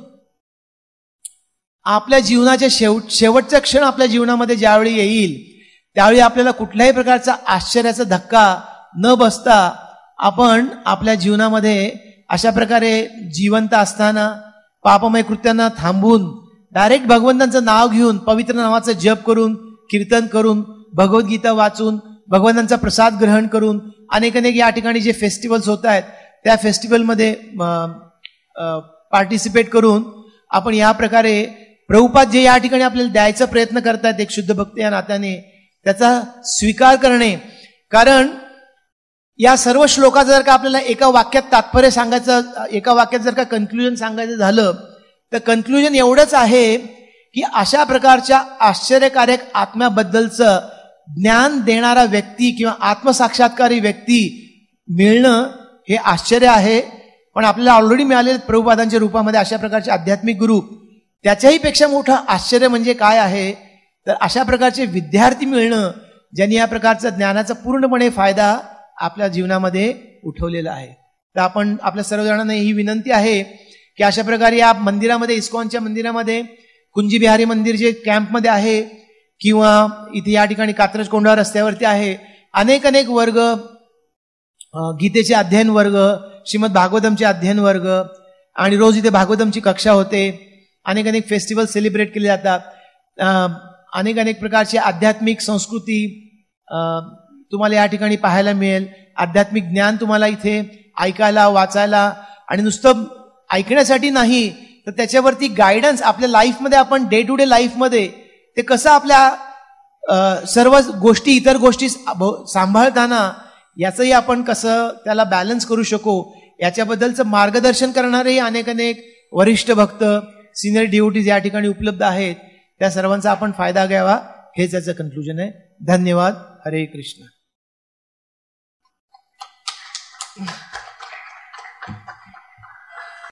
आपल्या जीवनाच्या शेवटचा क्षण आपल्या जीवनामध्ये ज्यावेळी येईल त्यावेळी आपल्याला कुठल्याही प्रकारचा आश्चर्याचा धक्का न बसता आपण आपल्या जीवनामध्ये अशा प्रकारे जिवंत असताना पापमय कृत्यांना थांबून डायरेक्ट भगवंतांचं नाव घेऊन, पवित्र नावाचं जप करून, कीर्तन करून, भगवद्गीता वाचून, भगवंतांचा प्रसाद ग्रहण करून, अनेक या ठिकाणी जे फेस्टिवल्स होत आहेत त्या फेस्टिवलमध्ये पार्टिसिपेट करून आपण या प्रकारे प्रभुपाद जे या ठिकाणी आपल्याला द्यायचा प्रयत्न करतायत एक शुद्ध भक्त या नात्याने, त्याचा स्वीकार करणे. कारण या सर्व श्लोकाचं जर का आपल्याला एका वाक्यात तात्पर्य सांगायचं, एका वाक्यात जर का कन्क्लुजन सांगायचं झालं तर कन्क्लुजन एवढंच आहे की अशा प्रकारच्या आश्चर्यकारक आत्म्याबद्दलचं ज्ञान देणारा व्यक्ती किंवा आत्मसाक्षात्कारी व्यक्ती मिळणं हे आश्चर्य आहे. पण आपल्याला ऑलरेडी मिळालेले प्रभुपादांच्या रूपामध्ये अशा प्रकारचे आध्यात्मिक गुरु. त्याच्याही पेक्षा मोठं आश्चर्य म्हणजे काय आहे? तर अशा प्रकारचे विद्यार्थी मिळणं ज्यांनी या प्रकारचा ज्ञानाचा पूर्णपणे फायदा आपल्या जीवनामध्ये उठवलेला आहे. तर आपण आपल्या सर्वजणांना ही विनंती आहे की अशा प्रकारे या मंदिरामध्ये, इस्कॉनच्या मंदिरामध्ये, कुंजी बिहारी मंदिर जे कॅम्पमध्ये आहे किंवा इथे या ठिकाणी कात्रज कोंढवा रस्त्यावरती आहे, अनेक अनेक वर्ग, गीतेचे अध्ययन वर्ग, श्रीमद भागवतमचे अध्ययन वर्ग, आणि रोज इथे भागवतमची कक्षा होते. अनेक अनेक फेस्टिवल सेलिब्रेट केले जातात. अनेक अनेक प्रकारची आध्यात्मिक संस्कृती तुम्हाला या ठिकाणी पाहायला मिळेल. आध्यात्मिक ज्ञान तुम्हाला इथे ऐकायला, वाचायला, आणि नुसतं ऐकण्यासाठी नाही तर त्याच्यावरती गायडन्स आपल्या लाईफमध्ये, आपण डे टू डे लाईफमध्ये ते कसं आपल्या सर्व गोष्टी, इतर गोष्टी सांभाळताना याचंही आपण कसं त्याला बॅलन्स करू शकू, याच्याबद्दलचं मार्गदर्शन करणारेही अनेक अनेक वरिष्ठ भक्त, सिनियर डिवोटीज या ठिकाणी उपलब्ध आहेत. त्या सर्वांचा आपण फायदा घ्यावा, हेच याचं कन्क्लुजन आहे. धन्यवाद. हरे कृष्ण.